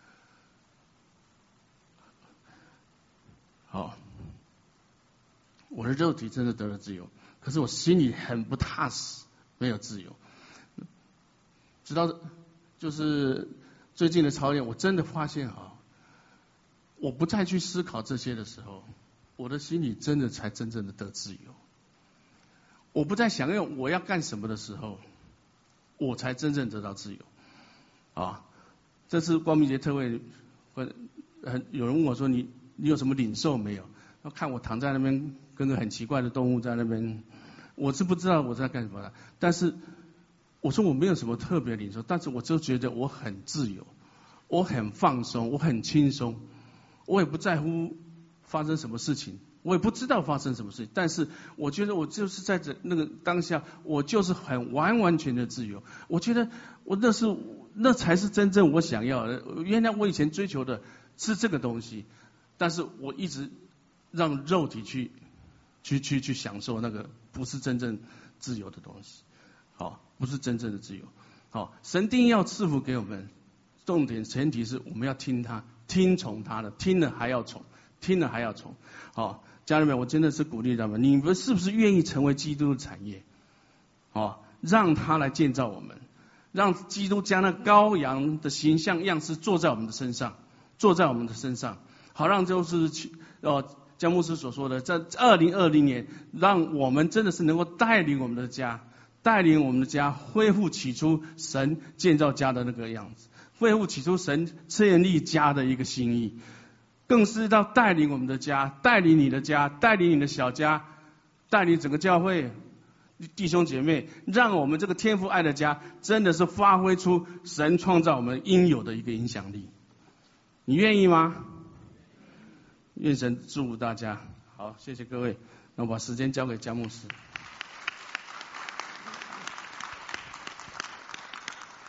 S1: 好，我的肉体真的得了自由，可是我心里很不踏实，没有自由。直到就是最近的操练，我真的发现哈，我不再去思考这些的时候，我的心里真的才真正的得自由。我不再想要我要干什么的时候，我才真正得到自由。啊，这次光明节特会，很有人问我说你你有什么领受没有？要看我躺在那边跟个很奇怪的动物在那边，我是不知道我在干什么的，但是。我说我没有什么特别领受，但是我就觉得我很自由，我很放松，我很轻松，我也不在乎发生什么事情，我也不知道发生什么事情，但是我觉得我就是在这那个当下，我就是很完完全的自由。我觉得我那是那才是真正我想要的。原来我以前追求的是这个东西，但是我一直让肉体去去去去享受那个不是真正自由的东西。好，不是真正的自由。好，神定要赐福给我们，重点前提是我们要听他，听从他的，听了还要从，听了还要从。好，家人们，我真的是鼓励他们，你们是不是愿意成为基督的产业？好，让他来建造我们，让基督将那羔羊的形象样式坐在我们的身上，坐在我们的身上，好让就是呃江牧师所说的，在二零二零年，让我们真的是能够带领我们的家。带领我们的家恢复起初神建造家的那个样子，恢复起初神建立家的一个心意，更是要带领我们的家，带领你的家，带领你的小家，带领整个教会弟兄姐妹，让我们这个天父爱的家真的是发挥出神创造我们应有的一个影响力。你愿意吗？愿神祝福大家。好，谢谢各位，那我把时间交给江牧师。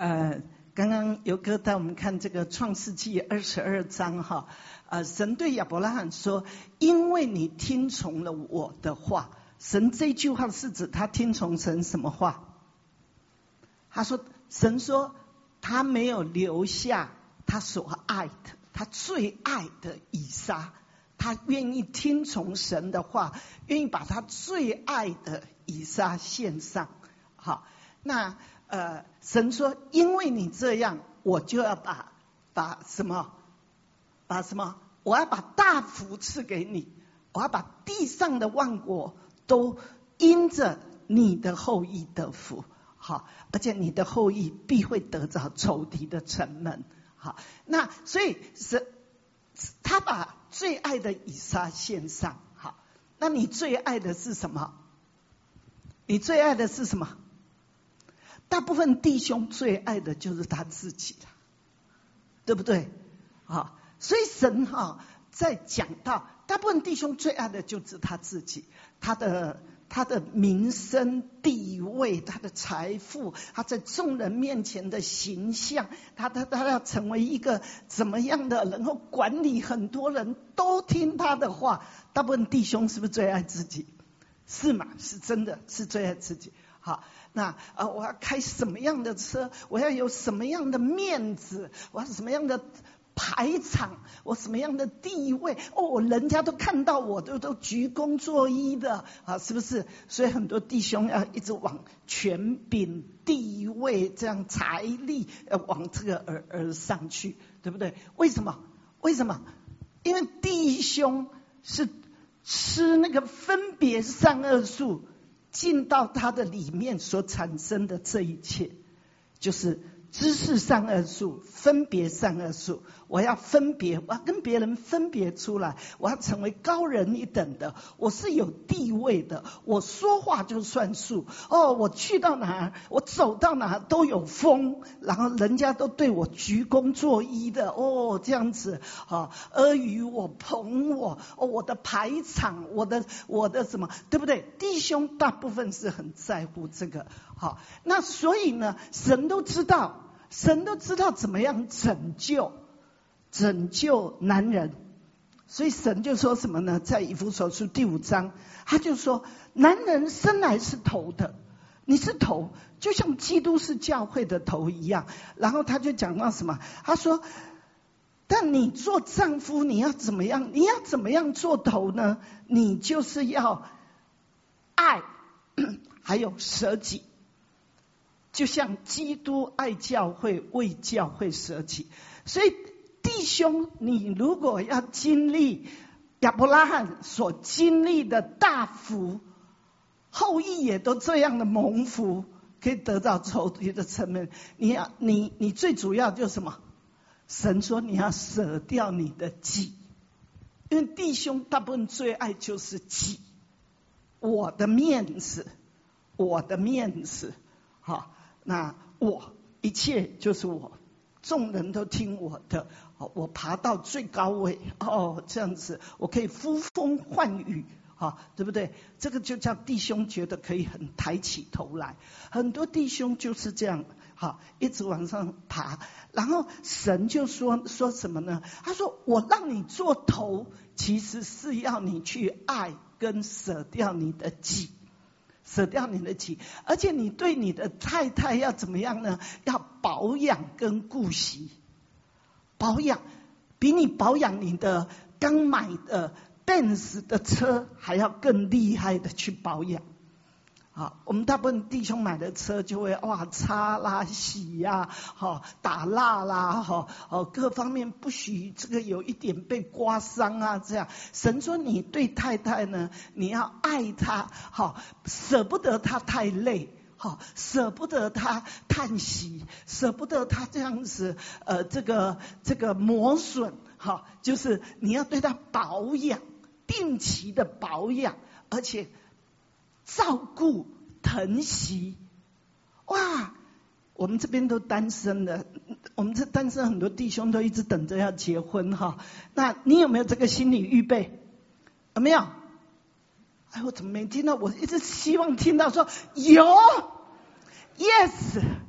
S3: 呃，刚刚尤哥带我们看这个创世纪二十二章哈，呃，神对亚伯拉罕说，因为你听从了我的话。神这句话是指他听从神什么话？他说，神说他没有留下他所爱的，他最爱的以撒，他愿意听从神的话，愿意把他最爱的以撒献上。好，那呃，神说，因为你这样，我就要把把什么，把什么，我要把大福赐给你，我要把地上的万国都因着你的后裔得福。好，而且你的后裔必会得着仇敌的城门。好，那所以是他把最爱的以撒献上。好，那你最爱的是什么？你最爱的是什么？大部分弟兄最爱的就是他自己了，对不对？好，所以神哈在讲到大部分弟兄最爱的就是他自己，他的他的名声地位，他的财富，他在众人面前的形象，他他他要成为一个怎么样的，然后管理很多人都听他的话。大部分弟兄是不是最爱自己？是嘛？是真的是最爱自己。好，那呃，我要开什么样的车？我要有什么样的面子？我要什么样的排场？我什么样的地位？哦，人家都看到我都都鞠躬作揖的啊，是不是？所以很多弟兄要一直往权柄、地位、这样财力，呃，往这个而而上去，对不对？为什么？为什么？因为弟兄是吃那个分别善恶树进到他的里面所产生的这一切，就是知识善恶树，分别善恶树。我要分别，我要跟别人分别出来，我要成为高人一等的，我是有地位的，我说话就算数。哦，我去到哪儿，我走到哪儿都有风，然后人家都对我鞠躬作揖的。哦，这样子，啊，阿谀我捧我，哦，我的排场，我的我的什么，对不对？弟兄大部分是很在乎这个。好，那所以呢，神都知道。神都知道怎么样拯救拯救男人，所以神就说什么呢？在以弗所书第五章，他就说男人生来是头的，你是头，就像基督是教会的头一样。然后他就讲到什么？他说，但你做丈夫你要怎么样？你要怎么样做头呢？你就是要爱，还有舍己。就像基督爱教会，为教会舍己。所以弟兄，你如果要经历亚伯拉罕所经历的大福，后裔也都这样的蒙福，可以得到仇敌的城门，你要你你最主要就是什么？神说你要舍掉你的己，因为弟兄大部分最爱就是己，我的面子，我的面子，好。那我一切就是我，众人都听我的，我爬到最高位，哦，这样子我可以呼风唤雨，啊，对不对？这个就叫弟兄觉得可以很抬起头来。很多弟兄就是这样，好，一直往上爬。然后神就说说什么呢？他说我让你做头，其实是要你去爱跟舍掉你的己。舍掉你的己，而且你对你的太太要怎么样呢？要保养跟顾惜，保养比你保养你的刚买的 Benz 的车还要更厉害的去保养。好，我们大部分弟兄买的车就会哇擦啦洗呀、啊，好打蜡啦，好哦各方面不许这个有一点被刮伤啊，这样。神说你对太太呢，你要爱她，好舍不得她太累，好舍不得她叹息，舍不得她这样子呃这个这个磨损，好就是你要对她保养，定期的保养，而且照顾疼惜。哇，我们这边都单身的，我们这单身很多弟兄都一直等着要结婚哈。那你有没有这个心理预备？有没有？哎，我怎么没听到？我一直希望听到说有 ，yes，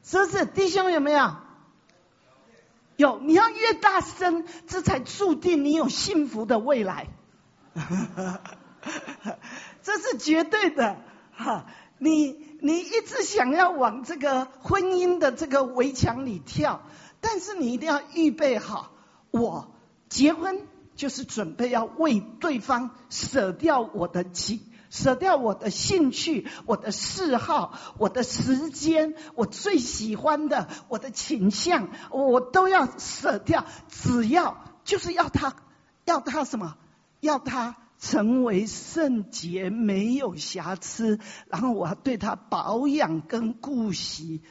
S3: 是不是？弟兄有没有？有，你要越大声，这才注定你有幸福的未来。这是绝对的哈！你你一直想要往这个婚姻的这个围墙里跳，但是你一定要预备好，我结婚就是准备要为对方舍掉我的己，舍掉我的兴趣、我的嗜好、我的时间、我最喜欢的、我的倾向，我都要舍掉。只要就是要他，要他什么？要他成为圣洁，没有瑕疵。然后我要对他保养跟顾惜。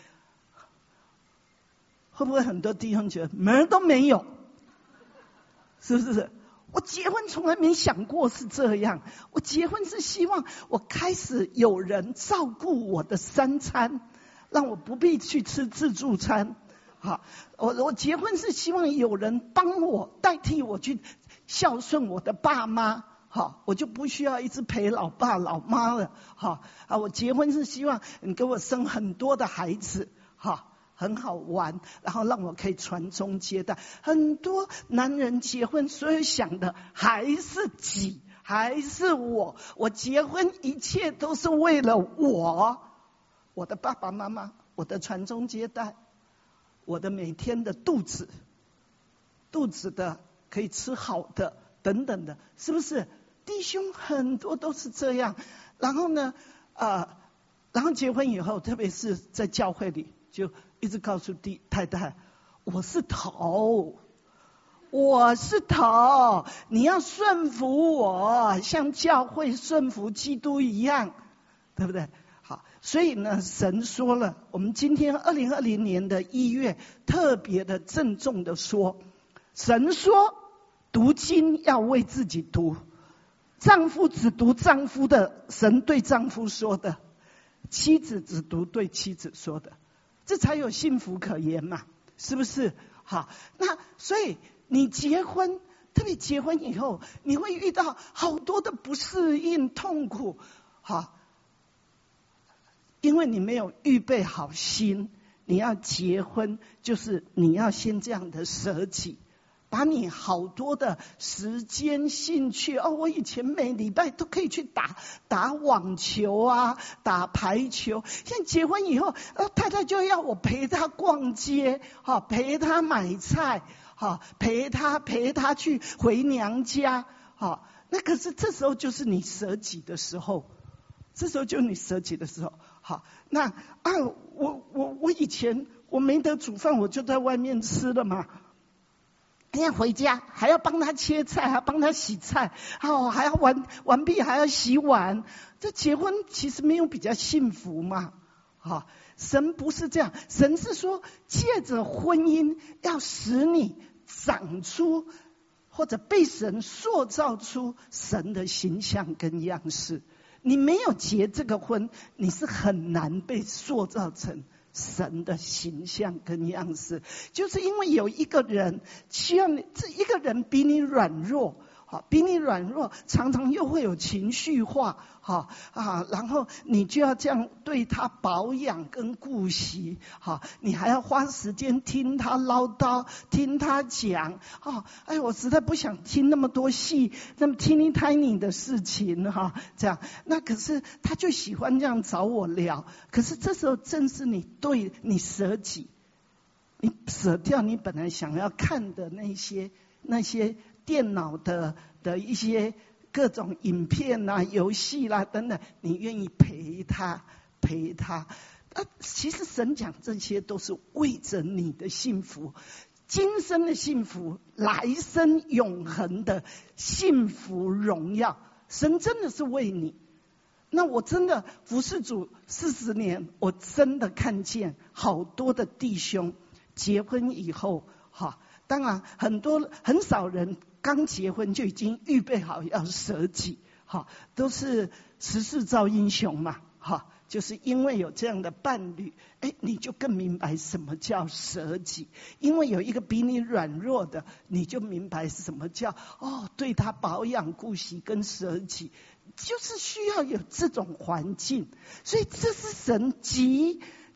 S3: 会不会很多弟兄觉得门都没有？是不是？我结婚从来没想过是这样，我结婚是希望我开始有人照顾我的三餐，让我不必去吃自助餐。好，我我结婚是希望有人帮我代替我去孝顺我的爸妈，好，我就不需要一直陪老爸老妈了。好啊，我结婚是希望你给我生很多的孩子，好。很好玩，然后让我可以传宗接代。很多男人结婚，所有想的还是己，还是我。我结婚一切都是为了我，我的爸爸妈妈，我的传宗接代，我的每天的肚子，肚子的可以吃好的等等的，是不是？弟兄很多都是这样。然后呢，呃，然后结婚以后，特别是在教会里，就一直告诉弟太太，我是头，我是头，你要顺服我，像教会顺服基督一样，对不对？好，所以呢，神说了，我们今天二零二零年的一月特别的郑重的说，神说读经要为自己读，丈夫只读丈夫的，神对丈夫说的，妻子只读对妻子说的。这才有幸福可言嘛，是不是？好，那所以你结婚，特别结婚以后，你会遇到好多的不适应、痛苦，好，因为你没有预备好心。你要结婚，就是你要先这样的舍己，把你好多的时间、兴趣哦，我以前每礼拜都可以去打打网球啊，打排球。现在结婚以后，呃，太太就要我陪她逛街，哈，陪她买菜，哈，陪她陪她去回娘家，哈。那可是这时候就是你舍己的时候，这时候就是你舍己的时候。好，那啊，我我我以前我没得煮饭，我就在外面吃了嘛。人家回家还要帮他切菜，还要帮他洗菜，哦，还要完完毕还要洗碗。这结婚其实没有比较幸福嘛？好，神不是这样，神是说借着婚姻要使你长出或者被神塑造出神的形象跟样式。你没有结这个婚，你是很难被塑造成神的形象跟样式，就是因为有一个人需要你，这一个人比你软弱，好，比你软弱，常常又会有情绪化，好啊，然后你就要这样对他保养跟顾惜，好，你还要花时间听他唠叨，听他讲，哦，哎，我实在不想听那么多细，那么 teeny tiny 的事情哈，这样，那可是他就喜欢这样找我聊，可是这时候正是你对你舍己，你舍掉你本来想要看的那些那些。电脑的的一些各种影片啦、游戏啦等等，你愿意陪他陪他。啊，其实神讲这些都是为着你的幸福，今生的幸福，来生永恒的幸福荣耀。神真的是为你。那我真的服侍主四十年，我真的看见好多的弟兄结婚以后，哈，当然很多很少人。刚结婚就已经预备好要舍己，哈，都是时势造英雄嘛，哈，就是因为有这样的伴侣，哎，你就更明白什么叫舍己。因为有一个比你软弱的，你就明白什么叫哦，对他保养顾惜跟舍己，就是需要有这种环境。所以这是神极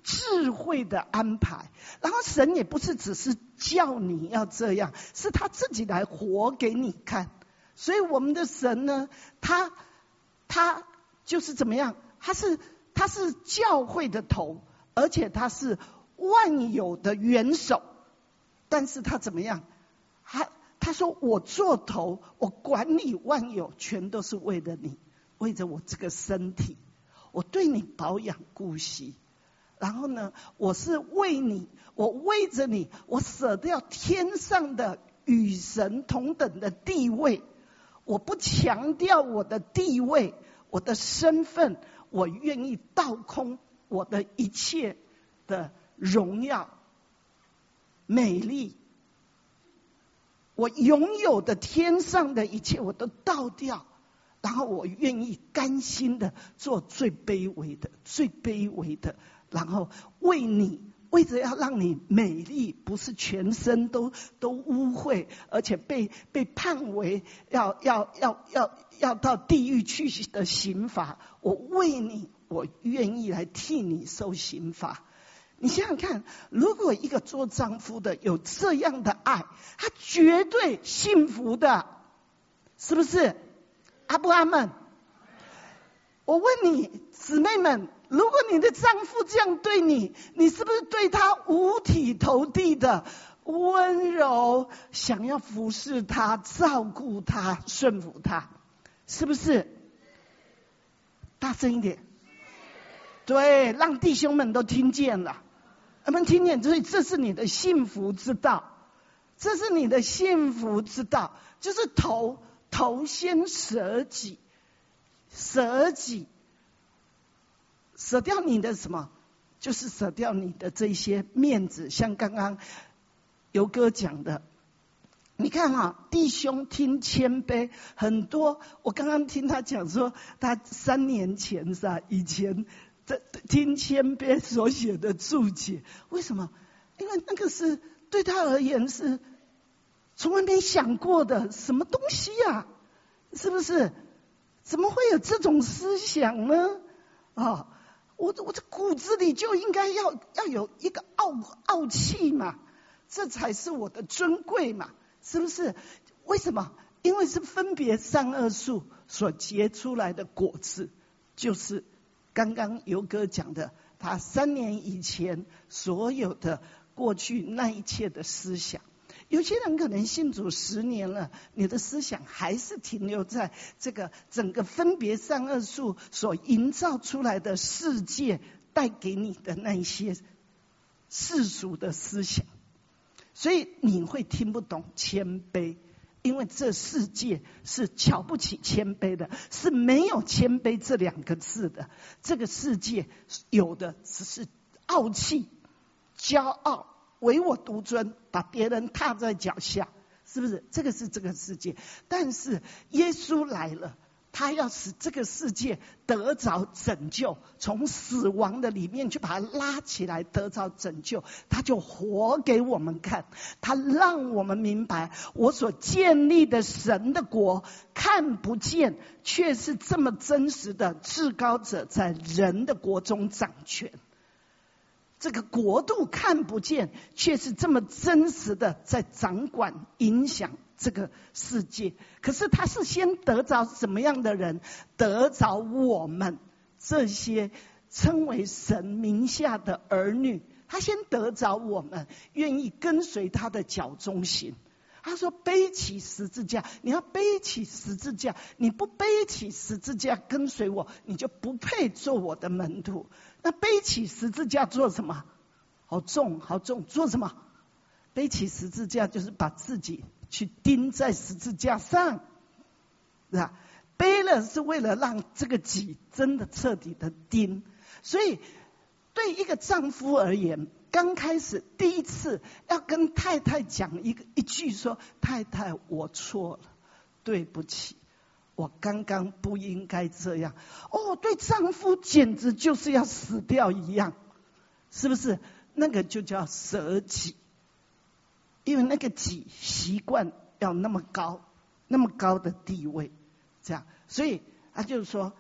S3: 智慧的安排。然后神也不是只是叫你要这样，是他自己来活给你看。所以我们的神呢，他他就是怎么样？他是他是教会的头，而且他是万有的元首。但是他怎么样？他他说我做头，我管理万有，全都是为了你，为着我这个身体，我对你保养顾惜。然后呢，我是为你，我为着你，我舍掉天上的与神同等的地位，我不强调我的地位，我的身份，我愿意倒空我的一切的荣耀、美丽，我拥有的天上的一切我都倒掉，然后我愿意甘心的做最卑微的、最卑微的，然后为你，为着要让你美丽，不是全身都都污秽，而且被被判为要要要要要到地狱去的刑罚。我为你，我愿意来替你受刑罚。你想想看，如果一个做丈夫的有这样的爱，他绝对幸福的，是不是？阿不阿们？我问你，姊妹们，如果你的丈夫这样对你，你是不是对他五体投地的温柔，想要服侍他、照顾他、顺服他？是不是？大声一点。对，让弟兄们都听见了。他们听见，所以这是你的幸福之道，这是你的幸福之道，就是头头先舍己，舍己，舍掉你的什么？就是舍掉你的这些面子，像刚刚游哥讲的。你看啊，弟兄听谦卑很多。我刚刚听他讲说，他三年前是吧？以前这听谦卑所写的注解，为什么？因为那个是对他而言是从来没想过的什么东西啊，是不是？怎么会有这种思想呢？啊、哦，我我这骨子里就应该要要有一个傲傲气嘛，这才是我的尊贵嘛，是不是？为什么？因为是分别善恶树所结出来的果子，就是刚刚游哥讲的，他三年以前所有的过去那一切的思想。有些人可能信主十年了，你的思想还是停留在这个整个分别善恶树所营造出来的世界带给你的那一些世俗的思想，所以你会听不懂谦卑。因为这世界是瞧不起谦卑的，是没有谦卑这两个字的。这个世界有的只是傲气、骄傲、唯我独尊，把别人踏在脚下，是不是？这个是这个世界。但是耶稣来了，他要使这个世界得着拯救，从死亡的里面去把它拉起来，得着拯救。他就活给我们看，他让我们明白，我所建立的神的国看不见，却是这么真实的至高者在人的国中掌权。这个国度看不见，却是这么真实的在掌管影响这个世界。可是他是先得着什么样的人？得着我们这些称为神名下的儿女，他先得着我们，愿意跟随他的脚中行。他说背起十字架，你要背起十字架，你不背起十字架跟随我，你就不配做我的门徒。那背起十字架做什么？好重好重，做什么？背起十字架就是把自己去钉在十字架上，是吧？背了是为了让这个己真的彻底的钉。所以对一个丈夫而言，刚开始第一次要跟太太讲一个一句说，太太我错了，对不起，我刚刚不应该这样。哦，对丈夫简直就是要死掉一样，是不是？那个就叫舍己，因为那个己习惯要那么高那么高的地位，这样，所以他就是说，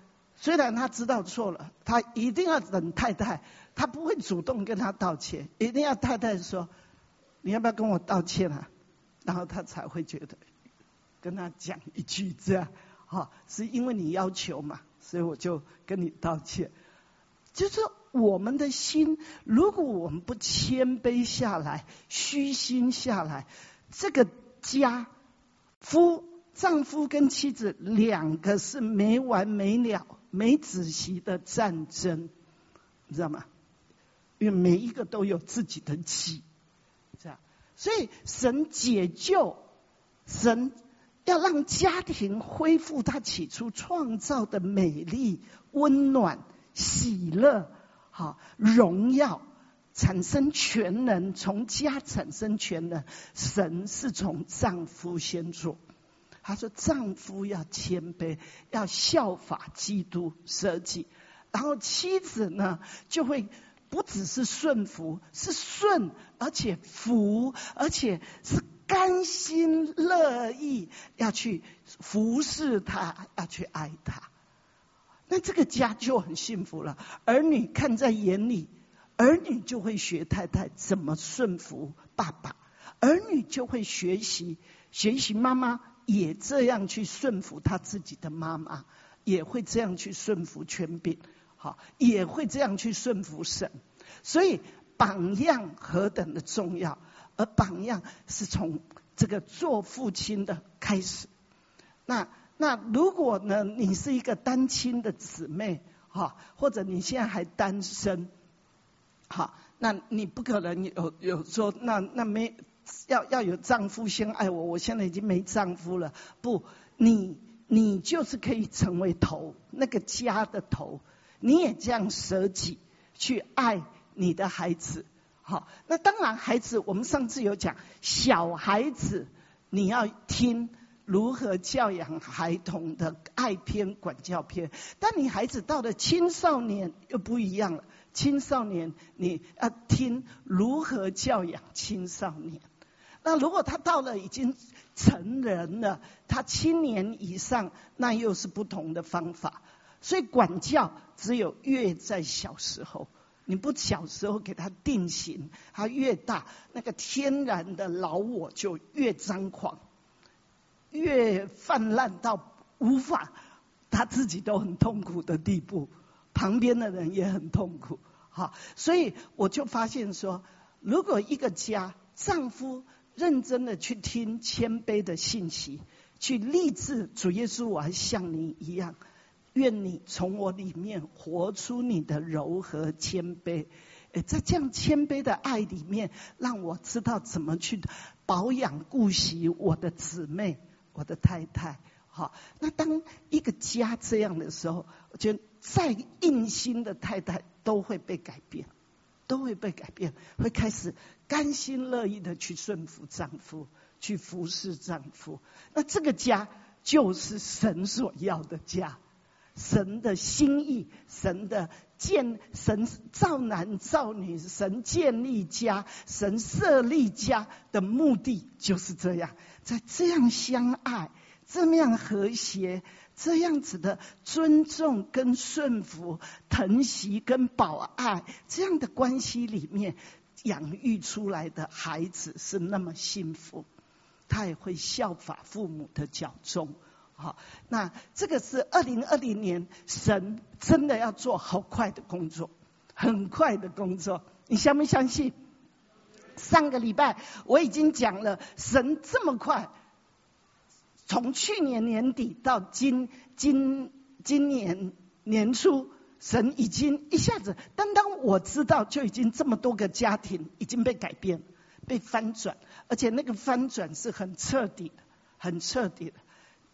S3: 虽然他知道错了，他一定要等太太，他不会主动跟他道歉，一定要太太说你要不要跟我道歉啊，然后他才会觉得跟他讲一句这样，好，是因为你要求嘛，所以我就跟你道歉。就是我们的心，如果我们不谦卑下来，虚心下来，这个家夫丈夫跟妻子两个是没完没了没止息的战争，你知道吗？因为每一个都有自己的己，这样，所以神解救，神要让家庭恢复他起初创造的美丽、温暖、喜乐、好荣耀，产生全能，从家产生全能。神是从丈夫先做，他说丈夫要谦卑，要效法基督舍己，然后妻子呢就会不只是顺服，是顺而且服，而且是甘心乐意要去服侍他，要去爱他。那这个家就很幸福了。儿女看在眼里，儿女就会学太太怎么顺服爸爸，儿女就会学习学习妈妈也这样去顺服他自己的妈妈，也会这样去顺服权柄，好，也会这样去顺服神。所以榜样何等的重要，而榜样是从这个做父亲的开始。那那如果呢，你是一个单亲的姊妹，哈，或者你现在还单身，好，那你不可能有有说那那没要要有丈夫先爱我，我现在已经没丈夫了。不，你你就是可以成为头，那个家的头，你也这样舍己去爱你的孩子。好，那当然孩子，我们上次有讲，小孩子你要听如何教养孩童的爱篇、管教篇，但你孩子到了青少年又不一样了。青少年你要听如何教养青少年。那如果他到了已经成人了，他青年以上，那又是不同的方法。所以管教只有越在小时候，你不小时候给他定型，他越大，那个天然的老我就越张狂，越泛滥到无法他自己都很痛苦的地步，旁边的人也很痛苦。好，所以我就发现说，如果一个家丈夫认真的去听谦卑的信息，去立志主耶稣，我还像你一样，愿你从我里面活出你的柔和谦卑。在这样谦卑的爱里面，让我知道怎么去保养顾惜我的姊妹，我的太太。好，那当一个家这样的时候，我觉得再硬心的太太都会被改变，都会被改变，会开始甘心乐意的去顺服丈夫，去服侍丈夫。那这个家就是神所要的家，神的心意，神的建，神造男造女，神建立家，神设立家的目的就是这样，在这样相爱，这样和谐，这样子的尊重跟顺服，疼惜跟保爱，这样的关系里面养育出来的孩子是那么幸福，他也会效法父母的脚踪。好，那这个是二零二零年神真的要做好快的工作，很快的工作，你相不相信？上个礼拜我已经讲了，神这么快，从去年年底到今今今年年初，神已经一下子，单单我知道就已经这么多个家庭已经被改变，被翻转，而且那个翻转是很彻底的，很彻底的。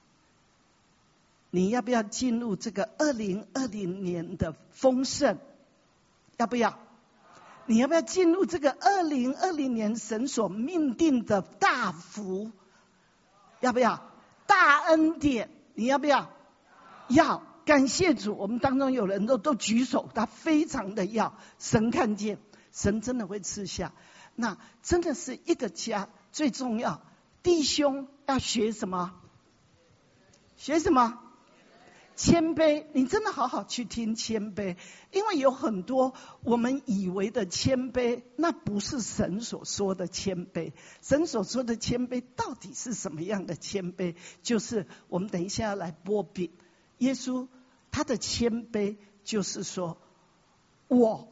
S3: 你要不要进入这个二零二零年的丰盛？要不要？你要不要进入这个二零二零年神所命定的大福？要不要？大恩典，你要不要？要。感谢主，我们当中有人都都举手，他非常的要。神看见，神真的会赐下。那真的是一个家最重要，弟兄要学什么？学什么？ 谦卑，你真的好好去听谦卑，因为有很多我们以为的谦卑，那不是神所说的谦卑。神所说的谦卑到底是什么样的谦卑？就是我们等一下要来剥饼，耶稣他的谦卑就是说，我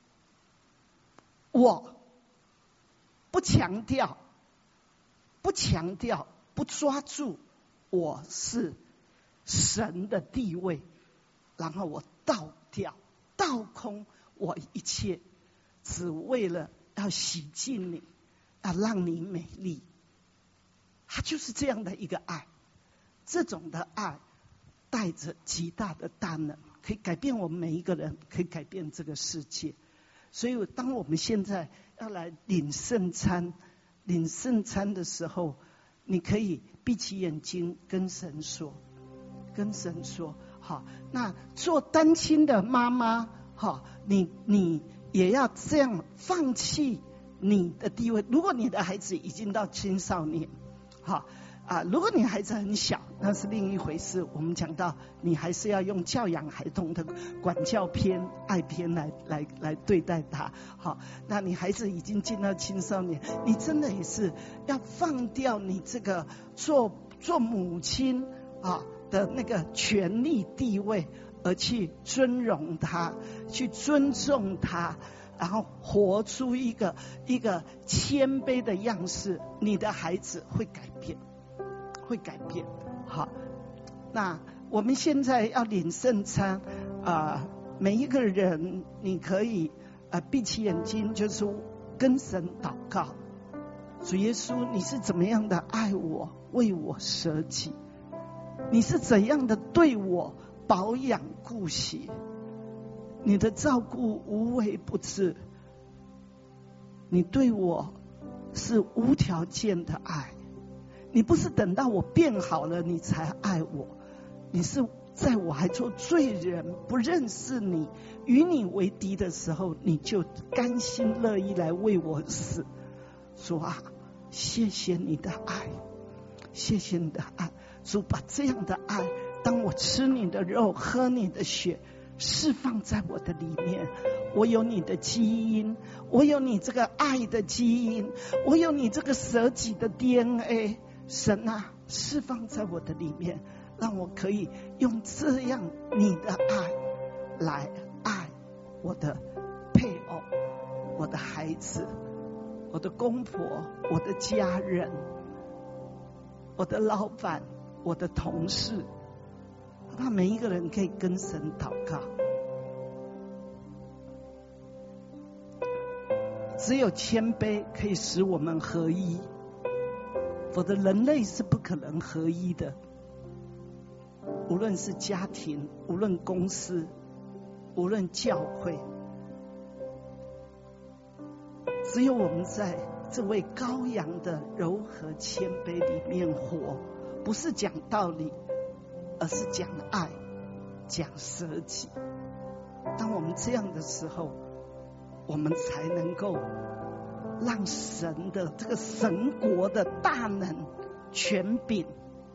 S3: 我不强调，不强调，不抓住我是神的地位，然后我倒掉倒空我一切，只为了要洗净你，要让你美丽。他就是这样的一个爱，这种的爱带着极大的大能，可以改变我们每一个人，可以改变这个世界。所以当我们现在要来领圣餐，领圣餐的时候，你可以闭起眼睛跟神说，跟神说，好，那做单亲的妈妈，好，你你也要这样放弃你的地位。如果你的孩子已经到青少年，好啊，如果你孩子很小，那是另一回事。我们讲到你还是要用教养孩童的管教篇、爱篇来来来对待他。好，那你孩子已经进到青少年，你真的也是要放掉你这个做做母亲啊的那个权力地位，而去尊荣他，去尊重他，然后活出一个一个谦卑的样式，你的孩子会改变，会改变。好，那我们现在要领圣餐啊、呃，每一个人你可以啊、呃、闭起眼睛，就是跟神祷告，主耶稣，你是怎么样的爱我，为我舍己？你是怎样的对我保养顾惜？你的照顾无微不至，你对我是无条件的爱。你不是等到我变好了你才爱我，你是在我还做罪人，不认识你，与你为敌的时候，你就甘心乐意来为我死。主啊，谢谢你的爱，谢谢你的爱。主，把这样的爱，当我吃你的肉喝你的血，释放在我的里面。我有你的基因，我有你这个爱的基因，我有你这个舍己的 D N A。 神啊，释放在我的里面，让我可以用这样你的爱来爱我的配偶，我的孩子，我的公婆，我的家人，我的老板，我的同事。让每一个人可以跟神祷告。只有谦卑可以使我们合一，否则人类是不可能合一的。无论是家庭，无论公司，无论教会，只有我们在这位羔羊的柔和谦卑里面活，不是讲道理，而是讲爱，讲舍己。当我们这样的时候，我们才能够让神的这个神国的大能权柄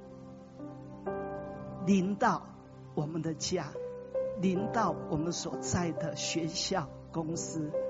S3: 临到我们的家，临到我们所在的学校、公司。